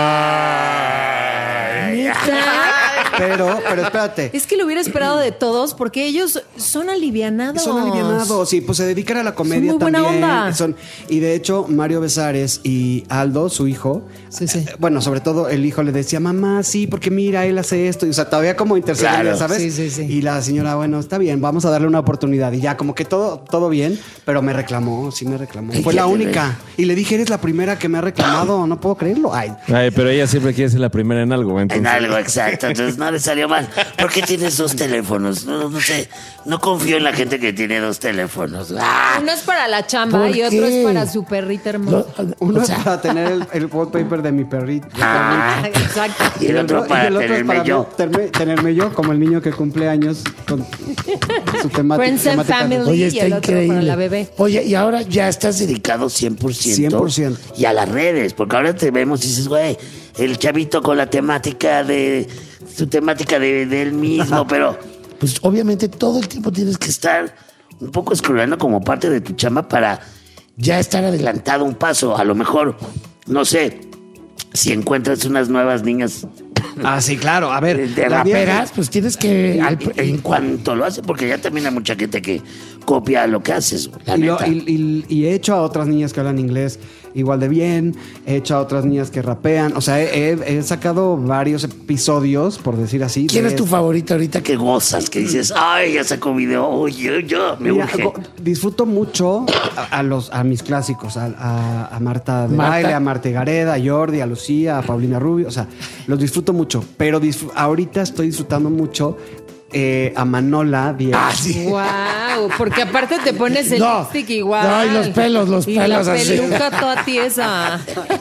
Pero espérate. Es que lo hubiera esperado de todos porque ellos son alivianados. Son alivianados, sí, pues se dedican a la comedia Son muy buena también. onda. Y de hecho, Mario Besares y Aldo, su hijo, bueno, sobre todo el hijo le decía, mamá, sí, porque mira, él hace esto. Y, o sea, todavía como intercedía, Claro. ¿sabes? Sí. Y la señora, bueno, está bien, vamos a darle una oportunidad. Y ya, como que todo bien, pero me reclamó, sí me reclamó. Fue la única. Y le dije, eres la primera que me ha reclamado, no puedo creerlo. Ay, pero ella siempre quiere ser la primera en algo. Entonces... En algo, exacto. Entonces no le salió mal. ¿Por qué tienes dos teléfonos? No sé. No confío en la gente que tiene dos teléfonos. Uno es para la chamba ¿Por y otro qué? es para su perrita hermosa. uno es para tener el wallpaper de mi perrito. Exacto. Y el otro para es tenerme yo. Tenerme yo como el niño que cumple años con su temática. Friends and Family. Oye, y está el otro para increíble. la bebé. Oye, y ahora ya estás dedicado 100%. 100%. Y a las redes, porque ahora te vemos y dices, güey, el chavito con la temática de... Su temática de él mismo, pero... Pues obviamente todo el tiempo tienes que estar un poco escrolando como parte de tu chamba para ya estar adelantado un paso. A lo mejor, no sé, si encuentras unas nuevas niñas... Sí, claro. A ver, de raperas, pues tienes que, en cuanto lo haces, porque ya también hay mucha gente que copia lo que haces, la neta. Y he hecho a otras niñas que hablan inglés igual de bien, he hecho a otras niñas que rapean, o sea, he sacado varios episodios, por decir así. ¿Quién es tu favorita ahorita que gozas? Que dices, ay, ya sacó video, oye, yo me urge. Disfruto mucho a mis clásicos, a Marta de Baile, a Marta Gareda, a Jordi, a Lucía, a Paulina Rubio, o sea, los disfruto mucho, pero ahorita estoy disfrutando mucho a Manola Díaz. Sí. Wow, porque aparte te pones el lipstick igual. No, y los pelos y así. la peluca toda tiesa.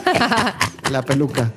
La peluca.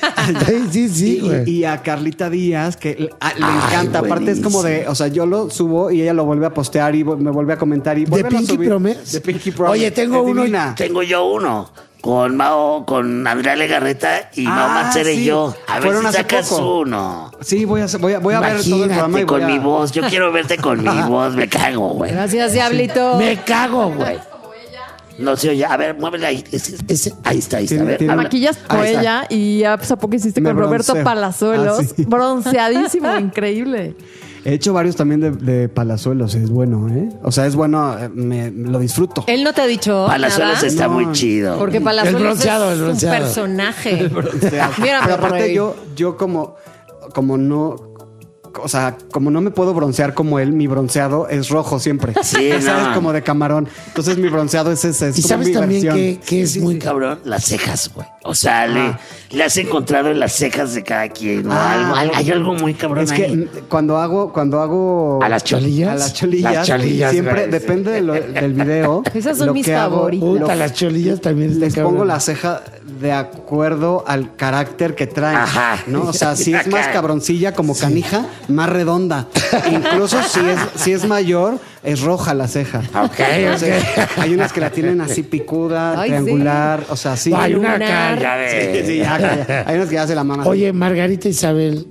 Sí, güey. Y a Carlita Díaz, que le encanta. Aparte es como de, o sea, yo lo subo y ella lo vuelve a postear y me vuelve a comentar. Y ¿De Pinky Promise? De Pinky Promise. Oye, tengo divina. yo uno. Con con Andrea Legarreta y Mao Matzera y yo. A ver Fueron si hace sacas poco. uno. Sí, voy a ver todo el programa. Y con mi voz. Yo quiero verte con mi voz. Me cago, güey. Gracias, Diablito. Me cago, güey. No se oye. A ver, muévela ahí. Ahí está. A ver, Te maquillas por ella y ya pues, a poco hiciste con Roberto bronceo. Palazuelos. Sí. Bronceadísimo, increíble. He hecho varios también de Palazuelos, es bueno, ¿eh? O sea, es bueno, lo disfruto. Él no te ha dicho Palazuelos nada. está muy chido. Porque Palazuelos el bronceado. es un personaje. Mira, pero aparte yo como no... O sea, como no me puedo broncear como él, mi bronceado es rojo siempre. Sí, ¿sabes? no. Como de camarón. Entonces mi bronceado es ese. ¿Y sabes también que es muy cabrón? Las cejas, güey. O sea, le has encontrado en las cejas de cada quien, ¿no? Hay algo muy cabrón es ahí. que cuando hago ¿A las cholillas? A las cholillas siempre güey, depende del video. Esas son lo mis que hago, favoritas. A las cholillas también les pongo la ceja de acuerdo al carácter que traen. Ajá. ¿no? O sea, si es más cabroncilla como canija, más redonda. Incluso si es mayor, es roja la ceja. Ok. Hay unas que la tienen así picuda, Ay, triangular, o sea, sí. Hay una Lunar. cara de... Sí, ya. Hay unas que ya se la maman. Oye, Margarita Isabel.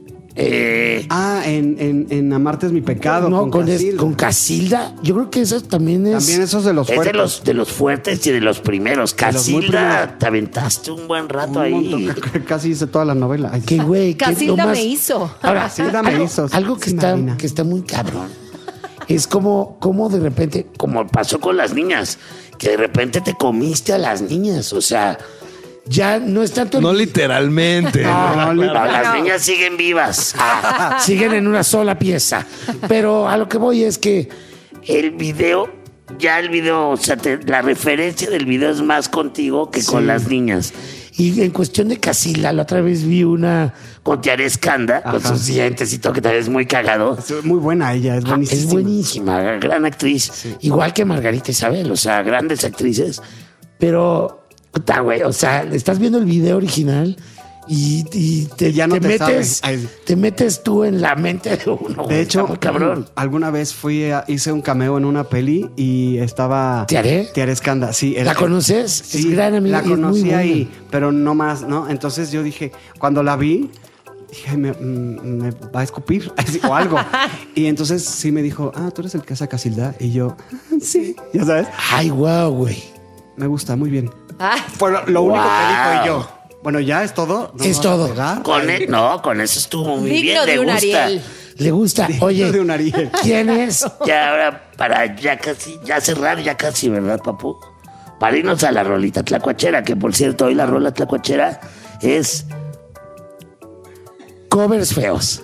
En Amarte es mi pecado. No, Casilda. con Casilda. Yo creo que eso también es. También esos de los es fuertes. de los fuertes y de los primeros. De los muy Casilda, primeros. te aventaste un buen rato Un ahí. montón, casi hice toda la novela. Ay, Qué güey. Casilda me hizo. Ahora, Casilda me hizo. Algo Sí, Marina. que está muy cabrón. es como de repente, como pasó con las niñas, que de repente te comiste a las niñas, o sea, ya no es tanto... No literalmente. No, las niñas siguen vivas, siguen en una sola pieza, pero a lo que voy es que el video, o sea, la referencia del video es más contigo que con las niñas. Y en cuestión de Casilda, la otra vez vi una con Tiare Escanda, con sus dientes y todo, que también es muy cagado. Es muy buena ella, es buenísima. Es buenísima, gran actriz. Sí. Igual que Margarita Isabel, o sea, grandes actrices. Pero, puta, güey, o sea, estás viendo el video original y te metes tú en la mente de uno. De hecho, cabrón. Alguna vez hice un cameo en una peli y estaba ¿Tiare Escanda? Sí. ¿La conoces? Sí, es gran amiga. La conocí ahí, pero no más, ¿no? Entonces yo dije, cuando la vi, dije, me va a escupir o algo. Y entonces sí me dijo, tú eres el que hace Casilda. Y yo, sí, ya sabes. Ay, guau, güey. Me gusta, muy bien. Fue lo único que dijo y yo. Bueno, ya es todo. ¿No es todo? Con eso estuvo muy bien. Digno de un Ariel. Le gusta. Oye, de un Ariel. ¿Quién es? Ya ahora, para ya cerrar, ¿verdad, papu? Para irnos a la rolita tlacuachera, que por cierto, hoy la rola tlacuachera es covers feos.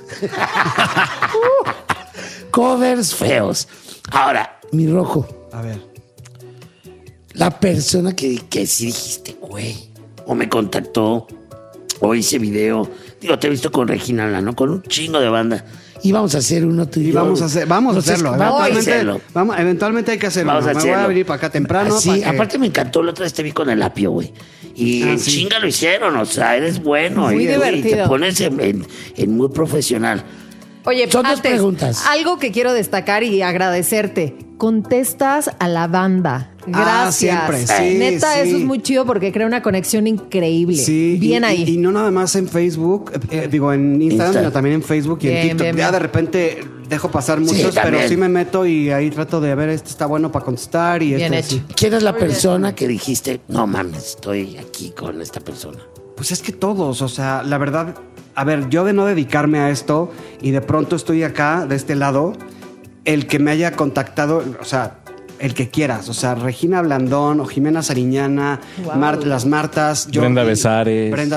Covers feos. Ahora, mi Rojo. A ver. La persona que sí dijiste, güey, o me contactó, o hice video. Digo, te he visto con Regina Lano, con un chingo de banda. Y vamos a hacer uno tú y yo. Vamos a hacerlo. Eventualmente hay que hacerlo. Vamos a hacerlo. Me voy a venir para acá temprano. Sí, aparte me encantó. La otra vez te vi con el apio, güey. Y en chinga lo hicieron. O sea, eres bueno. Muy divertido. Y te pones en muy profesional. Oye, son dos preguntas. Algo que quiero destacar y agradecerte. Contestas a la banda. Gracias. Siempre, sí. Neta, eso es muy chido porque crea una conexión increíble. Sí. Bien ahí. Y no nada más en Facebook, en Instagram, sino también en Facebook y en TikTok. Ya de repente dejo pasar muchos, pero sí me meto y ahí trato de ver, está bueno para contestar. Y bien hecho. Sí. ¿Quién es la persona que dijiste, no mames, estoy aquí con esta persona? Pues es que todos, o sea, la verdad, a ver, yo de no dedicarme a esto y de pronto estoy acá, de este lado, el que me haya contactado, o sea, el que quieras, o sea, Regina Blandón o Jimena Sariñana, las Martas, Brenda Besares. Brenda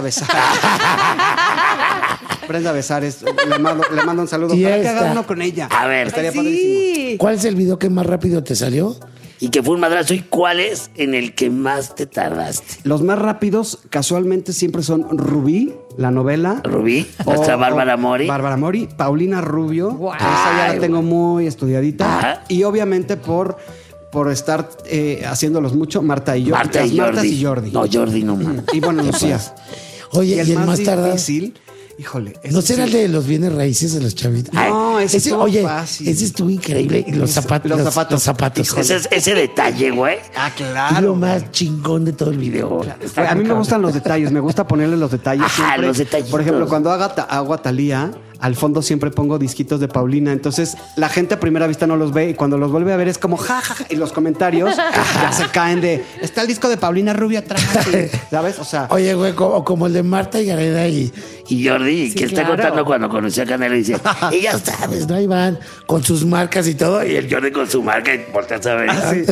Besares, le mando un saludo para que haga uno con ella. A ver, estaría padrísimo. ¿Cuál es el video que más rápido te salió? Y que fue un madrazo. ¿Y cuál es en el que más te tardaste? Los más rápidos, casualmente, siempre son Rubí, la novela. Rubí, nuestra Bárbara Mori. Bárbara Mori, Paulina Rubio. Wow. Esa ya la tengo muy estudiadita. Ajá. Y obviamente por estar haciéndolos mucho, Marta y Jordi. Martas y Jordi. No, Jordi no, man. Y bueno, Lucía. Oye, ¿y el más difícil? Híjole. ¿No será el de los bienes raíces de los chavitos? No, ese estuvo fácil. Ese estuvo increíble. Los zapatos. Ese detalle, güey. Claro. Es lo más chingón de todo el video. Claro. A mí me gustan los detalles. Me gusta ponerle los detalles. Siempre. Los detallitos. Por ejemplo, cuando hago a Thalía, al fondo siempre pongo disquitos de Paulina. Entonces, la gente a primera vista no los ve y cuando los vuelve a ver es como jajaja. Y los comentarios ya se caen de está el disco de Paulina Rubio atrás. ¿Sabes? O sea. Oye, güey, como el de Marta y Gareda y Jordi, sí, que está contando cuando conoció a Canelo y dice, y ya sabes, ¿no? Ahí van con sus marcas y todo, y el Jordi con su marca y volteas a ver.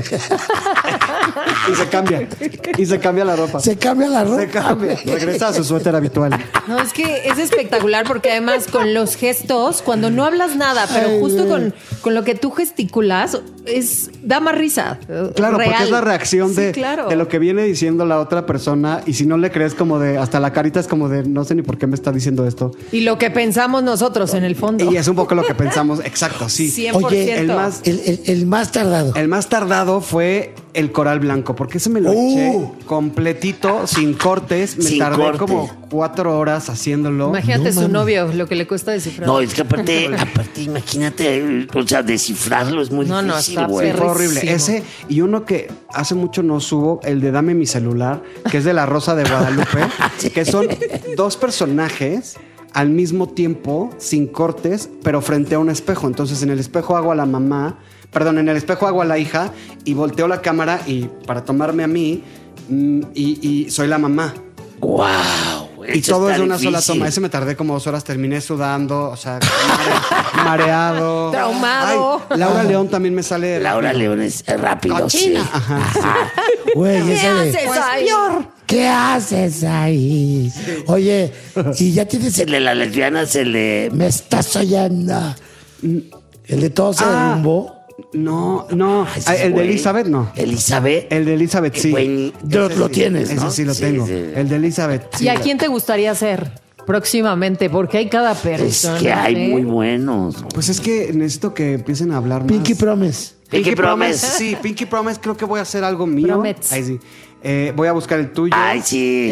Y se cambia la ropa. Se cambia la ropa. Se cambia. Regresa a su suéter habitual. No, es que es espectacular porque además con los gestos, cuando no hablas nada, pero justo con lo que tú gesticulas, da más risa. Claro, real. Porque es la reacción de lo que viene diciendo la otra persona y si no le crees como de, hasta la carita es como de, no sé ni por qué me está diciendo esto. Y lo que pensamos nosotros en el fondo. Y es un poco lo que pensamos, exacto, sí. 100%. Oye, el más tardado. El más tardado fue el Coral Blanco, porque ese me lo eché completito, sin cortes. Me tardé como 4 horas haciéndolo. Imagínate su novio, lo que le cuesta descifrar. No, es que aparte imagínate, o sea, descifrarlo es muy difícil, güey. Fue horrible. Ese y uno que hace mucho no subo, el de Dame mi celular, que es de La Rosa de Guadalupe, que son 2 personajes al mismo tiempo, sin cortes, pero frente a un espejo. Entonces, en el espejo hago a la mamá, en el espejo hago a la hija y volteo la cámara y para tomarme a mí y soy la mamá. ¡Wow! güey. Y Eso todo es está de una sola difícil. toma. Ese me tardé como 2 horas, terminé sudando, o sea, mareado. Traumado. Ay, Laura León también me sale. Laura rápido. León es rápido. Cochina. Sí. Ajá. Güey, ¿Qué ese de- haces Pues, ahí? ¿Qué haces ahí? Oye, y ya tienes el de las lesbianas, el de me estás oyendo. El de todo se derrumbó. No. ese es El de güey. Elizabeth, no. Elizabeth. El de Elizabeth, sí. Güey, lo tienes, ¿no? Ese sí lo tengo. sí. El de Elizabeth. ¿Y a quién te gustaría ser próximamente? Porque hay cada persona. Es que hay ¿eh? muy buenos. Pues es que necesito que empiecen a hablar más. Pinky Promise. Pinky Promise. Sí, Pinky Promise creo que voy a hacer algo mío. Promets. Ahí sí. Voy a buscar el tuyo. Ay, sí.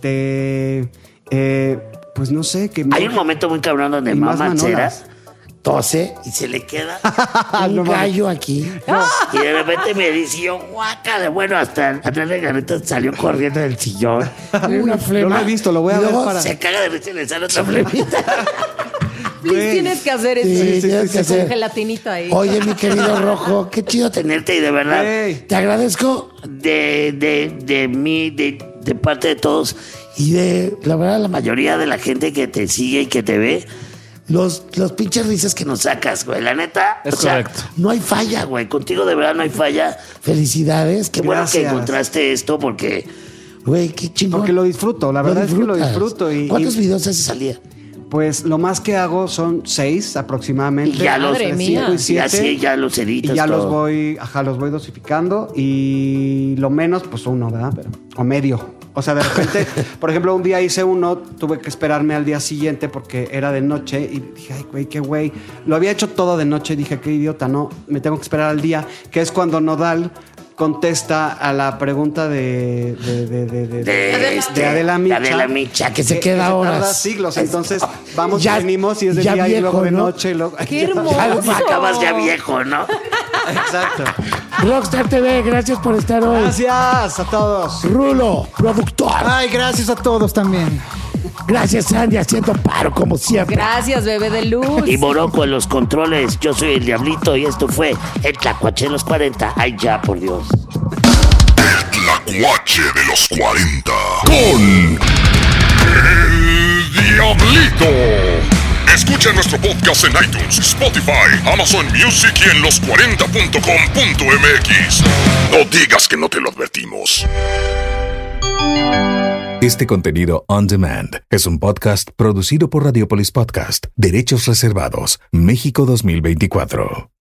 Pues no sé. Que Hay un momento muy cabrón donde Y más mamá Mancera manolas. tose y se le queda un No mames. gallo aquí. Y de repente me dice yo, guácala. Bueno, hasta Andrés Garreta salió corriendo del sillón. Una flema. No lo he visto, lo voy a Y ver luego para- se caga de risa y le sale otra flemita. Please, tienes que hacer eso. Sí, tienes que hacer. Con gelatinita ahí. Oye, mi querido Rojo, qué chido tenerte y de verdad te agradezco de mí, de parte de todos y de la verdad la mayoría de la gente que te sigue y que te ve. Los pinches risas que nos sacas, güey. La neta, Es correcto. no hay falla, güey. Contigo de verdad no hay falla. Felicidades. Qué bueno que Gracias. encontraste esto porque, güey, qué chingón. Porque lo disfruto, la verdad es que lo disfruto. ¿Cuántos videos haces al día? Pues lo más que hago son 6 aproximadamente. Y ya los- Entre Madre 5 mía. y 7. Y así ya los editas Y ya todo. los voy dosificando. Y lo menos, pues 1, ¿verdad? O medio. O sea, de repente, por ejemplo, un día hice uno, tuve que esperarme al día siguiente porque era de noche. Y dije, ay, güey, qué güey. Lo había hecho todo de noche. Dije, qué idiota, no. Me tengo que esperar al día, que es cuando Nodal contesta a la pregunta de Adela Micha. De Adela Micha, que se queda tarda horas. siglos. Entonces, vamos, Ya- venimos y es de ya día y viejo, luego de ¿no? noche. Y luego, ¡Qué hermoso! Acabas ya viejo, ¿no? Exacto. Rockstar TV, gracias por estar hoy. Gracias a todos. Rulo, productor. Ay, gracias a todos también. Gracias, Sandy, haciendo paro como siempre. Gracias, bebé de luz. Y Morocco en los controles. Yo soy el Diablito y esto fue el Tlacuache de los 40. Ay, ya, por Dios. Tlacuache de los 40 con El Diablito. Escucha nuestro podcast en iTunes, Spotify, Amazon Music y en los40.com.mx. No digas que no te lo advertimos. Este contenido on demand es un podcast producido por Radiopolis Podcast, Derechos Reservados, México 2024.